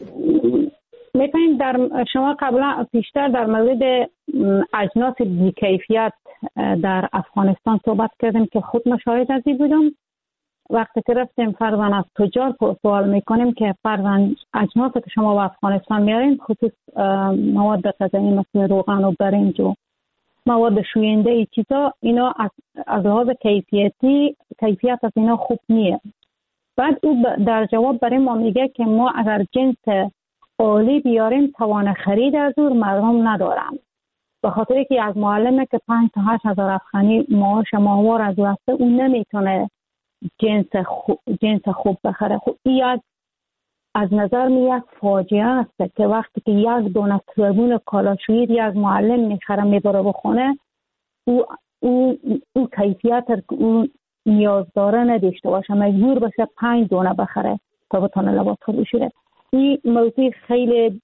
میتونید در شما قبلا پیشتر در مورد اجناس بی‌کیفیت در افغانستان صحبت کردیم که خود مشاهد از این بودم. وقتی که رفتیم فرضاً از تجار سوال میکنیم که فرضاً اجناس که شما به افغانستان میارین خصوص مواد غذایی مثل روغن و برنج و مواد شوینده ای چیزا، اینا از از لحاظ کیفیتی کیفیت از اینا خوب نیست. بعد او در جواب برای ما میگه که ما اگر جنس عالی بیاریم توان خرید از اون مردم ندارم، به خاطر که از معلمه که پنج تا هشت هزار افغانی معاش ماهوار از واسه اون نمیتونه جنس خوب جنس خوب بخره. خب این از نظر می یک فاجعه است که وقتی که یک دونه صابون کالاشویی یک معلم میخره میبره بخونه، او او او کیفیت او نیاز داره نداشته باشه، مجبور باشه پنج دونه بخره تا بتونه لباس بپوشه. این موضوع خیلی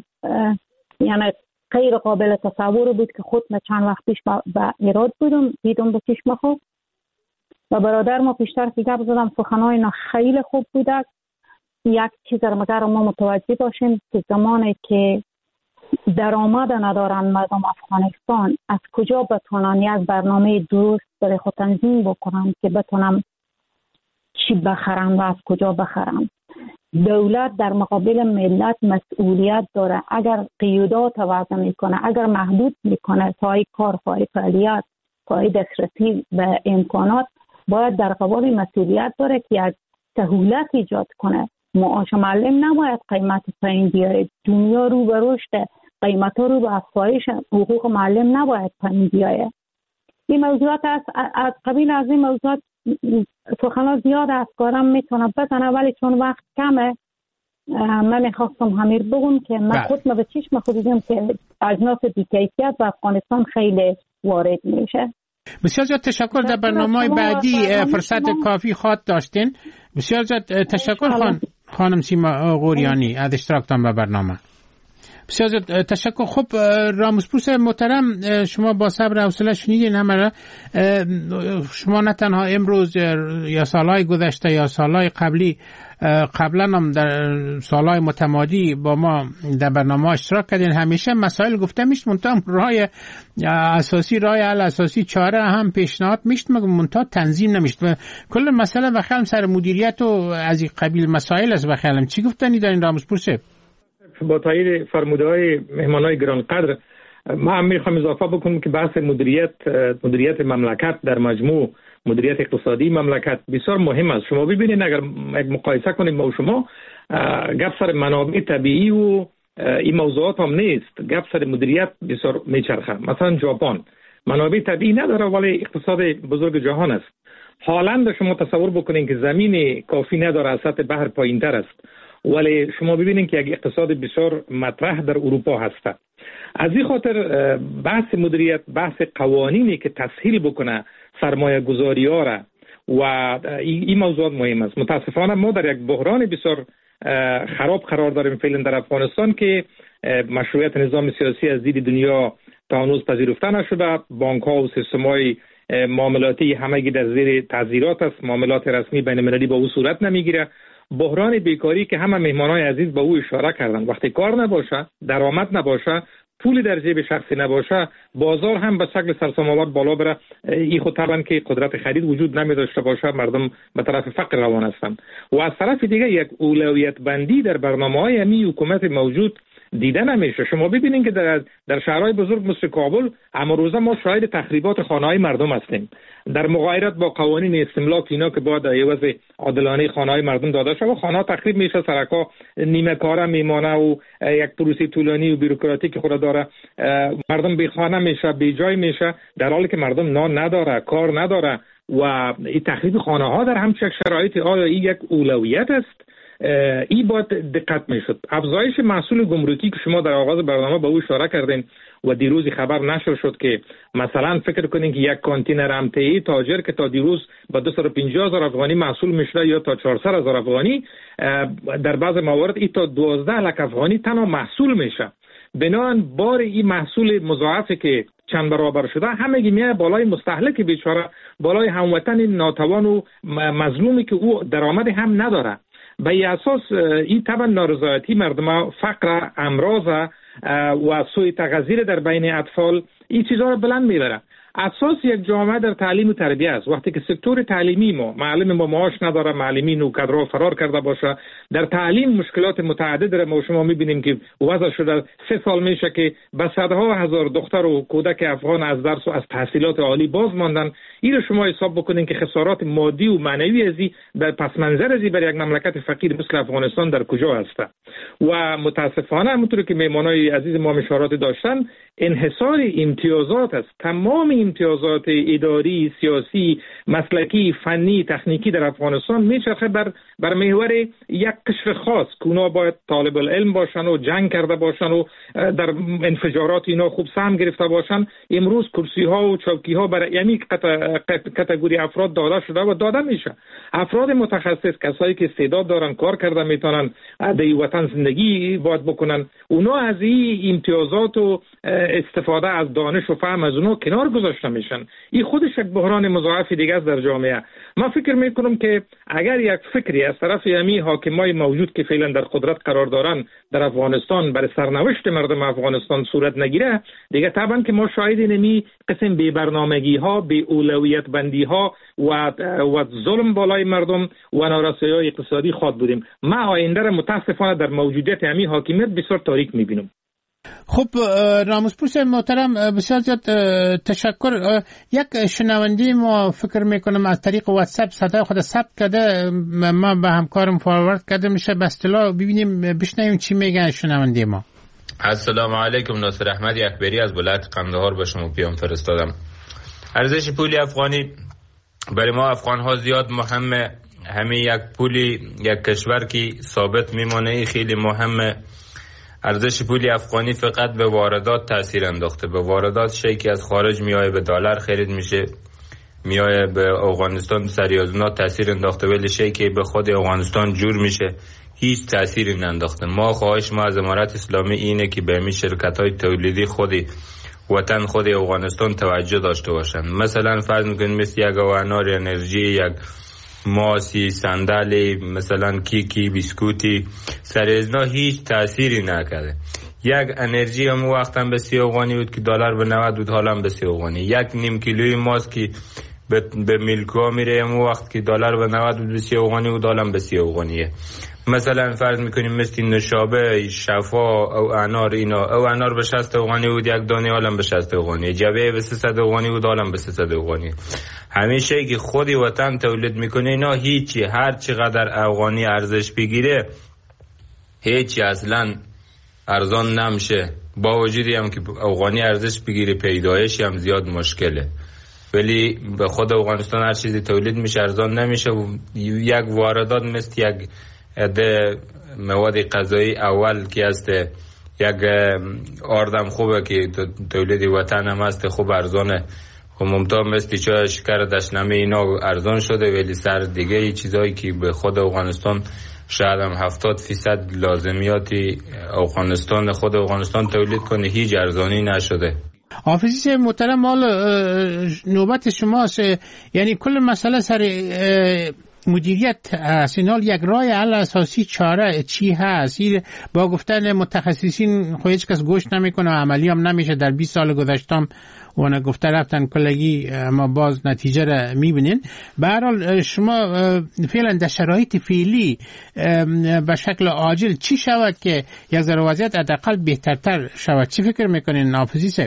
یعنی غیر قابل تصور بود که خود من چند وقت پیش به ایراد بودم دیدم به چشم خود و برادر ما پیشتر که گپ زدم سخنهای اینا خیلی خوب بوده. یک چیز رو مگر ما متوجه باشیم که زمانی که درآمد ندارن مردم افغانستان از کجا بتونن یک برنامه درست برای خود تنظیم بکنن که بتونن چی بخرن و از کجا بخرن. دولت در مقابل ملت مسئولیت داره. اگر قیودات وضع میکنه، اگر محدود میکنه پای کار، پای فعالیت، پای دسترسی به امکانات، باید در قبال مسئولیت داره که یک سهولت ایجاد کنه. معاش معلم نباید قیمت پایین بیاره. دنیا رو به رشد، قیمت ها رو به افزایش، حقوق معلم نباید پایین بیاره. این موضوعات است. از قبیل از این موضوعات سخنان زیاد از کارم میتونم بزنم ولی چون وقت کمه من میخواستم همیر بگم که من خود ما به چشم خود دیدم که اجناس بی‌کیفیت به افغانستان خیلی وارد میشه. بسیار زیاد تشکر. در برنامه بعدی فرصت کافی خواهد داشتین. بسیار زیاد تشکر خان خانم سیما غوریانی از اشتراکتان به برنامه. بسیار تشکر. خب راموسپوس محترم، شما با صبر و حوصله شنیدین همه را. شما نه تنها امروز یا سالهای گذشته یا سالهای قبلی قبلا هم در سالهای متمادی با ما در برنامه اشتراک کردین، همیشه مسائل گفته میشت، منتها راه اساسی راه حل اساسی چاره هم پیشنهاد میشت مگه منتها تنظیم نمیشت. کل مسئله بخیالم سر مدیریت و از این قبیل مسائل است. بخیالم چی گفتنی دارین راموسپوس؟ با تایید فرمودهای مهمانای گرانقدر، ما هم میخوام اضافه بکنم که بحث مدیریت مدیریت مملکت در مجموع مدیریت اقتصادی مملکت بسیار مهم است. شما ببینید اگر یک مقایسه کنیم با شما، گپ سر منابع طبیعی و این موضوعات هم نیست، گپ سر مدیریت بسیار میچرخه. مثلا ژاپن منابع طبیعی نداره ولی اقتصاد بزرگ جهان است. هالند شما تصور بکنید که زمین کافی نداره، از سطح بحر پایینتر است، ولی شما ببینید که یک اقتصاد بسیار مطرح در اروپا هست. از این خاطر بحث مدیریت، بحث قوانینی که تسهیل بکنه سرمایه گذاری ها را و این موضوعات مهم است. متاسفانه ما در یک بحران بسیار خراب قرار داریم فعلا در افغانستان که مشروعیت نظام سیاسی از دید دنیا تا هنوز پذیرفته نشده. بانک ها و سیستم های معاملاتی همگی در زیر تعذیرات است، معاملات رسمی بین المللی با او صورت نمیگیره. بحران بیکاری که همه مهمانای عزیز به او اشاره کردن، وقتی کار نباشه، درآمد نباشه، پولی در جیب شخصی نباشه، بازار هم به شکل سرسام‌آور بالا بره. این خود طبعا که قدرت خرید وجود نمی داشته باشه، مردم به طرف فقر روان هستند. و از طرف دیگه یک اولویت بندی در برنامه‌های امی حکومت موجود دیده نمیشه. شما ببینید که در در شهرهای بزرگ مثل کابل امروزه ما شاهد تخریبات خانه‌های مردم هستیم، در مغایرت با قوانین استملاک اینا که باید عوض عادلانه خانه‌های مردم داده شه و خانه‌ها تخریب میشه، سرکا نیمه کاره میمانه و یک پروسه طولانی و بیروکراتیک خود داره، مردم بی خانه میشه، بی جای میشه، در حالی که مردم نان نداره، کار نداره. و این تخریب خانه‌ها در همچین شرایطی آیا این یک اولویت است؟ این باید دقت میشد. افزایش محصول گمرکی که شما در آغاز برنامه به او اشاره کردین و دیروز خبر نشر شد که مثلا فکر کنین که یک کانتینر امتئی تاجر که تا دیروز با دویست و پنجاه هزار افغانی محصول میشده یا تا چهارصد هزار افغانی، در بعض موارد ای تا دوازده لک افغانی تنها محصول میشه. بنابراین بار این محصول مضاعفی که چند برابر شده همگی میای بالای مستهلک بیچاره، بالای هموطن ناتوان و مظلومی که او درآمد هم نداره. به این اساس این طبعا نارضایتی مردم، فقر، امراض و سوء تغذیه در بین اطفال، این چیزها رو بلند میبره. اساس یک جامعه در تعلیم و تربیت است. وقتی که سکتور تعلیمی ما معلم ما معاش نداره، معلمین و کادرها فرار کرده باشه، در تعلیم مشکلات متعدد داره. ما شما میبینیم که وضع شده سه سال میشه که به صدها هزار دختر و کودک افغان از درس و از تحصیلات عالی باز ماندن. این رو شما حساب بکنین که خسارات مادی و معنوی ازی در پس منظر ازی بر یک مملکت فقیر مثل افغانستان در کجا هست. و متاسفانه همونطور که مهمانای عزیز ما اشارات داشتن، انحصار امتیازات است. تمام امتیازات اداری، سیاسی، مسلکی، فنی، تکنیکی در افغانستان میچرخه بر بر محور یک قشر خاص که اونا باید طالب العلم باشن و جنگ کرده باشن و در انفجارات اینا خوب سهم گرفته باشن. امروز کرسی ها و چوکی ها برای یعنی کاتگوری افراد داده شده و داده میشه. افراد متخصص، کسایی که استعداد دارن، کار کرده میتونن، در وطن زندگی باید بکنن، اونا از این امتیازات و استفاده از دانش و فهم از اونها کنار گذاشته میشن. این خودش یک بحران مضاعف دیگه است در جامعه. من فکر میکنم که اگر یک فکری از طرف امی حاکمای موجود که فعلا در قدرت قرار دارن در افغانستان برای سرنوشت مردم افغانستان صورت نگیره، دیگه طبعا که ما شاهد نمی قسم بی برنامگی ها، بی اولویت بندی ها و و ظلم بالای مردم و نارسایی اقتصادی خود بودیم. ما آینده را متاسفانه در موجودیت امی حاکمیت بسیار تاریک میبینم. خب راموسپوس محترم، بسیار زیاد تشکر. یک شنونده ما فکر میکنم از طریق واتساپ صدای خود ثبت کرده، ما به همکارم فوروارد کرده میشه، به اصطلاح ببینیم بشنویم چی میگن شنونده ما. السلام علیکم، ناصر احمد اکبری از ولایت قندهار به شما پیام فرستادم. ارزش پول افغانی برای ما افغان ها زیاد مهمه. همین یک پولی یک کشور که ثابت میمونه خیلی مهمه. ارزش پول افغانی فقط به واردات تاثیر انداخته. به واردات شیء که از خارج میایه به دلار خرید میشه، میایه به افغانستان سریازونات تاثیر انداخته، ولی شیء که به خود افغانستان جور میشه هیچ تأثیری ننداختن. ما خواهش ما از امارت اسلامی اینه که به همین شرکت های تولیدی خودی وطن خود افغانستان توجه داشته باشن. مثلا فرض میکنیم مثل یک انار انرژی، یک ماسی، صندلی، مثلا کیکی، بیسکوتی، سر ازنا هیچ تأثیری نکرده. یک انرژی هم وقت هم به سی افغانی بود که دلار به نود بود، حالا هم به سی افغانی. یک نیم کیلوی ماست که به, به میلکا میره هم وقت که دلار به نود بود به سی افغانی بود، حالا هم به سی افغانیه. مثلا فرض میکنیم مثل نشابه، شفا او انار، اینا او انار به شصت افغانی بود یک دانه، حالا به شصت افغانی. جبه به سیصد افغانی بود، حالا به سیصد افغانی. همیشه که خودی وطن تولید میکنه اینا هیچی، هر چقدر افغانی ارزش بگیره هیچی اصلا ارزان نمیشه. با وجودی هم که افغانی ارزش بگیره پیدایش هم زیاد مشکله، ولی به خود افغانستان هر چیزی تولید میشه ارزان نمیشه. و یک واردات مثل یک عده مواد غذایی اول که هست، یک آردم خوبه که تولید وطن هم هست، خوب ارزانه. و ممتا مثل چای شکر دشنمه اینا ارزان شده، ولی سر دیگه ای چیزایی که به خود افغانستان شاید هم هفتاد فیصد لازمیاتی افغانستان خود افغانستان تولید کنه هیچ ارزانی نشده. حافظی محترم، مال نوبت شماست. یعنی کل مسئله سر مدیریت سینال یک راه حل اساسی چاره چی هست؟ با گفتن متخصصین خو هیچ کس گوش نمیکنه، عملی هم نمیشه. در بیست سال گذشتم و گفته رفتن کلگی ما باز نتیجه را میبینین. به هر حال شما فعلا در شرایط فعلی به شکل عاجل چی شود که یک ذره وضعیت حداقل بهترتر شود؟ چی فکر میکنین نافذی صاحب؟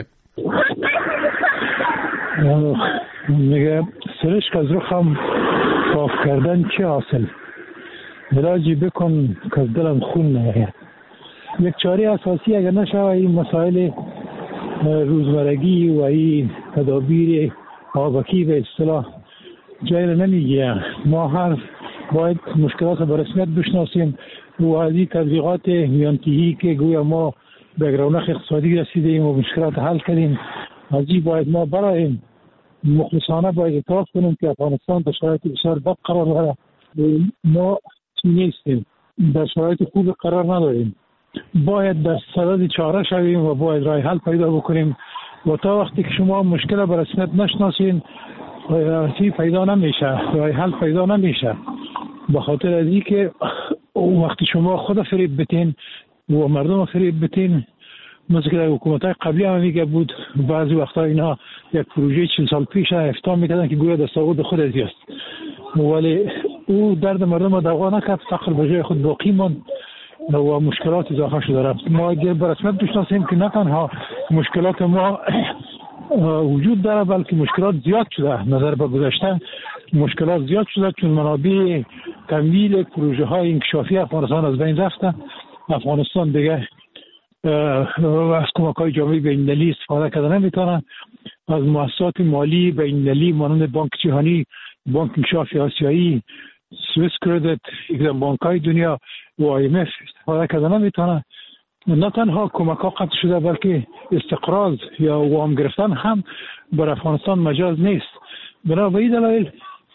میگه سرش که از رخم صاف کردن چه حاصل، علاجی بکن که از دلم خون نهید. یک چاره اساسی اگر نشود این مسائل روزمرگی و این تدابیر آبکی به اصطلاح جای را نمیگیره. ما هر باید مشکلات به رسمیت بشناسیم و از این تبلیغات میانتهی که گویا ما به رونق اقتصادی رسیدیم و مشکلات حل کردیم، از این باید ما برایم مخلصانه باید اعتراف کنیم که افغانستان در شرایط بسیار بد قرار داره. ما چی نیستیم، در شرایط خوب قرار نداریم. باید در صدد چاره شویم و باید راه حل پیدا بکنیم. و تا وقتی که شما مشکل به رسمیت نشناسین چی پیدا نمیشه، راه حل پیدا نمیشه. به خاطر از این که وقتی شما خود فریب بتین و مردم فریب بتین، مثل که در حکومت‌های قبلی هم میگه بود، بعضی وقتا اینا یک پروژه چهل سال پیش افتتاح میکردن که گویا دستاورد خود ازی است، ولی او درد مردم رو دوا نکرد، فقر به جای خود باقی ماند و مشکلات اضافه شده رفت. ما اگر به رسمیت بشناسیم که نه تنها مشکلات ما وجود داره بلکه مشکلات زیاد شده. نظر به گذشته مشکلات زیاد شده چون منابع تمویل پروژه های انکشافی افغانستان از بین رفته. افغانستان دیگه از کمک های جامعه بین‌المللی استفاده کرده نمیتونه، از مؤسسات مالی بین‌المللی مانند بانک جهانی، بانک انکشافی آسیایی، سوئیس کردیت، یک بانک های دنیا و آی ام اف استفاده کرده نمیتونه. نه تنها کمک ها قطع شده بلکه استقراض یا وام گرفتن هم بر افغانستان مجاز نیست. بنابراین دلایل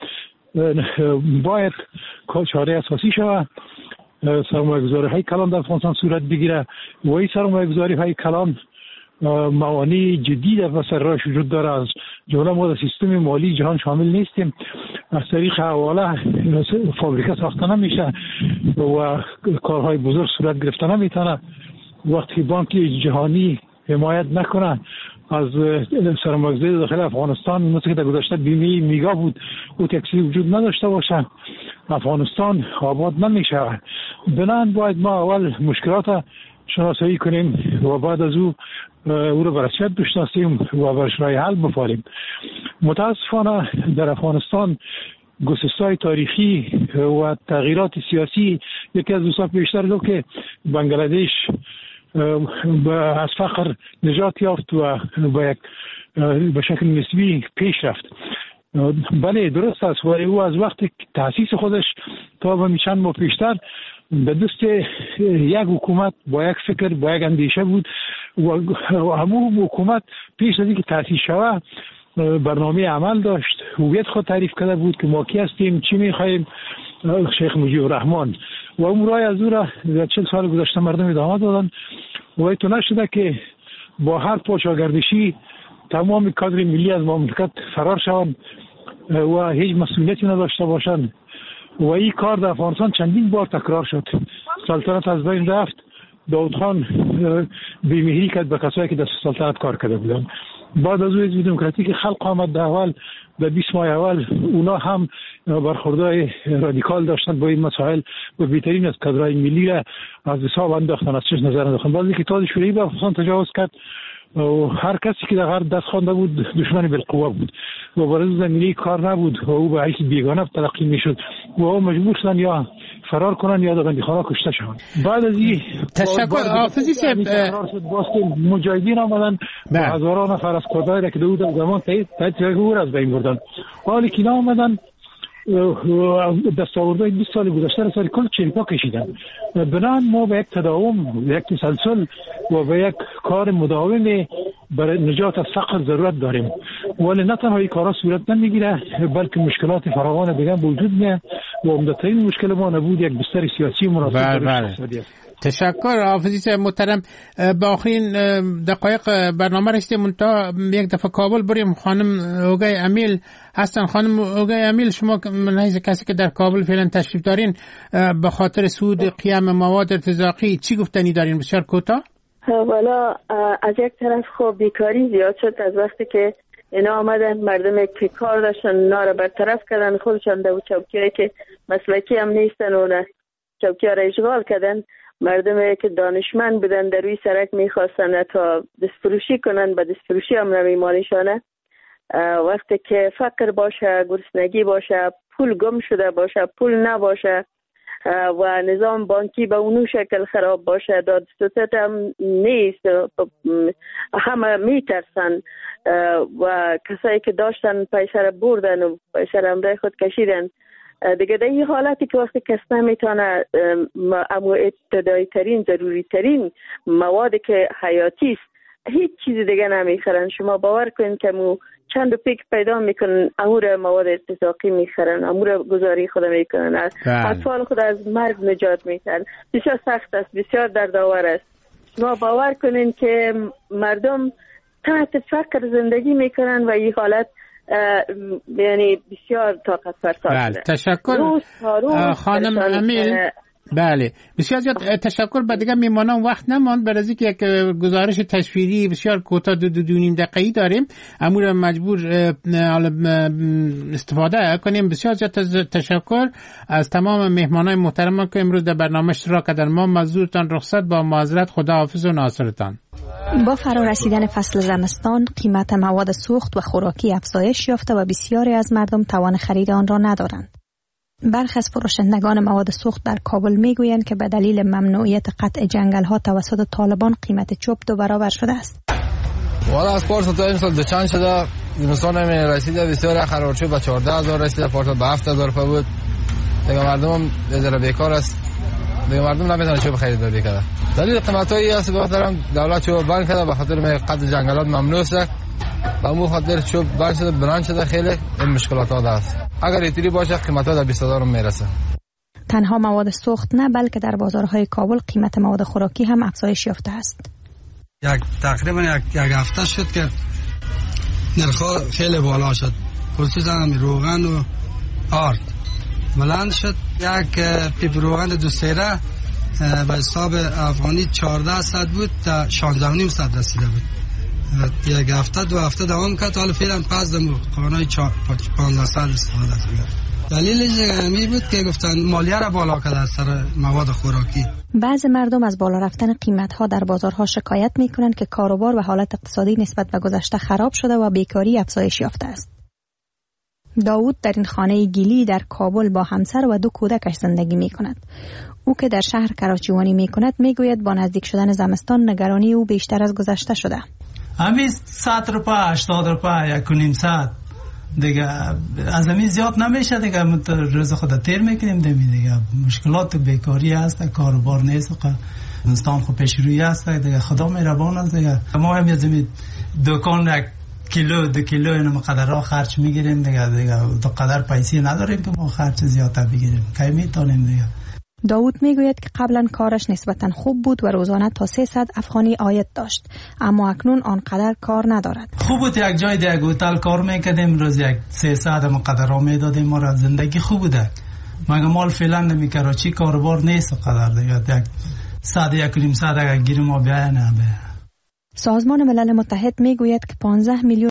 باید چاره اساسی شود، سرمایه‌گذاری های کلان در افغانستان صورت بگیره و این سرمایه‌گذاری های کلان موانع جدی در مسیر راش وجود داره. از جمله ما در سیستم مالی جهان شامل نیستیم، از طریق حواله فابریکه ساخته نمیشه و کارهای بزرگ صورت گرفته نمیتونه. وقتی بانک جهانی حمایت نکنه از سرمایه‌گذاری داخل افغانستان، مثل که در گذشته بیمه میگا بود، او تکسی وجود نداشته باشه، افغانستان آباد نمیشه. بنابراین باید ما اول مشکلات شناسایی کنیم و بعد از او او رو به رسمیت بشناسیم و برش راه حل بفاریم. متاسفانه در افغانستان گسستای تاریخی و تغییرات سیاسی یکی از دوستان بیشتر دو که بنگلادش از فقر نجات یافت و با یک به شکل نسبی پیش رفت. بله درست است، ولی او از وقتی تأسیس خودش تا به چند ماه پیشتر به دست یک حکومت با یک فکر با یک اندیشه بود و همون حکومت پیش از اینکه تأسیس شود برنامه عمل داشت، هویت خود تعریف کرده بود که ما کی هستیم، چی می‌خوایم. شیخ مجیب الرحمن و اون رای از او را چهل سال گذشته مردم ادامه دادن و ایتو نشده که با هر پاچاگردشی تمام کادر ملی از مملکت فرار شوند و هیچ مسئولیتی نداشته باشند و این کار در افغانستان چندین بار تکرار شد. سلطنت از بین رفت، داود خان بی‌مهری کرد به کسایی که در سلطنت کار کرده بودن. بعد از او حزب دموکراتیک خلق آمد، در اول در بیست ماه اول اونا هم برخوردهای رادیکال داشتن با این مسائل و بهترین از کادرهای ملی را از حساب انداختن، از چش نظر انداختن. بعضی که تاج شوری به افغانستان تجاوز کرد و هر کسی که در غرب دست خوانده بود دشمن بالقوه بود و برای زمینه کار نبود و او به حیث بیگانه تلقی میشد و او مجبور شدن یا فرار کنن یا در بندیخانه کشته شوند. بعد از این تشکر حافظی صاحب مجاهدین آمدن و هزاران نفر از کودای که دو زمان تایید تایید او را از بین بردن. حالی که آمدن دستاوردهای بیست سال گذشته را سر کل چریپا کشیدن. بنابراین ما به یک تداوم، به یک تسلسل و به یک کار مداوم برای نجات از فقر ضرورت داریم. ولی نه تنها این کارا صورت نمیگیره بلکه مشکلات فراوان دیگه وجود میاد و عمدترین مشکل ما نبود یک بستر سیاسی مناسب اقتصادی است. تشکر حافظی محترم. با آخرین دقایق برنامه رسیدیم. منتها یک دفعه کابل بریم. خانم اوگای امیل هستن. خانم اوگای امیل، شما منحیز کسی که در کابل فعلا تشریف دارین، به خاطر صعود قیام مواد ارتزاقی چی گفتنی دارین؟ بسیار کوتاه. والا از یک طرف خب بیکاری زیاد شد از وقتی که اینا آمدن، مردم که کار داشتن اونا رو برطرف کردن، خودشان در چوکیایی که مسلکی هم نیستن و چوکی‌ها را اشغال کردن. مردم که دانشمند بودن در روی سرک میخواستن تا دستفروشی کنن، به دستفروشی هم نمیمانشانه. وقتی که فقر باشه، گرسنگی باشه، پول گم شده باشه، پول نباشه و نظام بانکی به اونو شکل خراب باشه، دادستان هم نیست، همه میترسن و کسایی که داشتن پیسه را بردن و پیسه را امرای خود کشیدن. دیگه در این حالتی که وقتی کس نمیتونه اما ابتدایی ترین ضروری ترین مواد که حیاتی است هیچ چیز دیگه نمیخرن. شما باور کنید که مو چند پیک پیدا میکنن امور مواد ارتزاقی میخرن، امور گذاری خود میکنن، اطفال خود از مرگ نجات میدن. بسیار سخت است، بسیار دردآور است. شما باور کنید که مردم تحت فقر زندگی میکنن و این حالت یعنی بسیار طاقت فرسا. بله تشکر خانم امیل. بله بسیار زیاد تشکر. بعد دیگه میمانم وقت نماند برای اینکه یک گزارش تصویری بسیار کوتاه دو دو نیم دقیقه‌ای داریم، امور مجبور استفاده کنیم. بسیار زیاد تشکر از تمام مهمانان محترم که امروز در برنامه اشتراک کردن. ما مزدورتان رخصت با معذرت، خداحافظ و ناصرتان. با فرا رسیدن فصل زمستان قیمت مواد سوخت و خوراکی افزایش یافته و بسیاری از مردم توان خرید آن را ندارند. برخی از فروشندگان مواد سوخت در کابل میگویند که به دلیل ممنوعیت قطع جنگل‌ها توسط طالبان قیمت چوب دو برابر شده است. والا از پارسال تا امسال دو چند شده، زمستان هم رسیده بسیار خراب شد، به چهارده هزار رسیده، پارسال به هفت هزار روپیه بود. دیگه مردم هم ذره بیکار است، دیگه مردم نمیتونن چوب خریداری کنه. دلیل قیمتایی است به خاطر دولت چوب بند کرده، به خاطر قطع جنگلات ممنوع است. با مو خاطر چوب بند شده، برند شده، خیلی این مشکلات ها است. اگر اینطوری باشه قیمت ها در بیست هزار میرسه. تنها مواد سوخت نه بلکه در بازارهای کابل قیمت مواد خوراکی هم افزایش یافته است. یک تقریبا یک, یک هفته شد که نرخ‌ها خیلی بالا شد، خصوصا روغن و آرد بلند شد. یک پیپ روغن دو سیره به حساب افغانی چهارده صد بود تا شانزده و نیم صد رسیده بود. یک هفته دو هفته دوام کرد، حالا فعلا پس دم خانه‌های پانزده صد استفاده کرد. دلیلش همین بود که گفتن مالیه را بالا کرده از سر مواد خوراکی. بعضی مردم از بالا رفتن قیمت‌ها در بازارها شکایت می‌کنند که کاروبار و حالت اقتصادی نسبت به گذشته خراب شده و بیکاری افزایش یافته است. داوود در این خانه گیلی در کابل با همسر و دو کودکش زندگی می‌کند. او که در شهر کراچیوانی می‌کند می‌گوید با نزدیک شدن زمستان نگرانی او بیشتر از گذشته شده. همین صد روپیه هشتاد روپیه یک و نیم ساعت دیگه از همین زیاد نمیشه دیگه. روز خود تیر میکنیم دیگه. مشکلات بیکاری هست، کاروبار نیست، انسان خود پیش روی هست دیگه. خدا مهربان است دیگه. ما هم از این دکان یک کیلو دو کیلو اینم قدرها خرج میگیریم دیگه دیگه. دو قدر پیسه نداریم که ما خرج زیادتر بگیریم، کی میتونیم دیگه. داوود میگوید که قبلا کارش نسبتا خوب بود و روزانه تا سیصد افغانی عاید داشت، اما اکنون آنقدر کار ندارد. خوب بود یک جای در یک هتل کار میکردیم، روز یک سیصد مقدر را میدادیم، ما را زندگی خوب بوده. مگه مال فعلا نمی کراچی کاروبار نیست قدر دیگه، یک صد یک نیم صد اگر گیریم ما بیای نه. سازمان ملل متحد میگوید که پانزده میلیون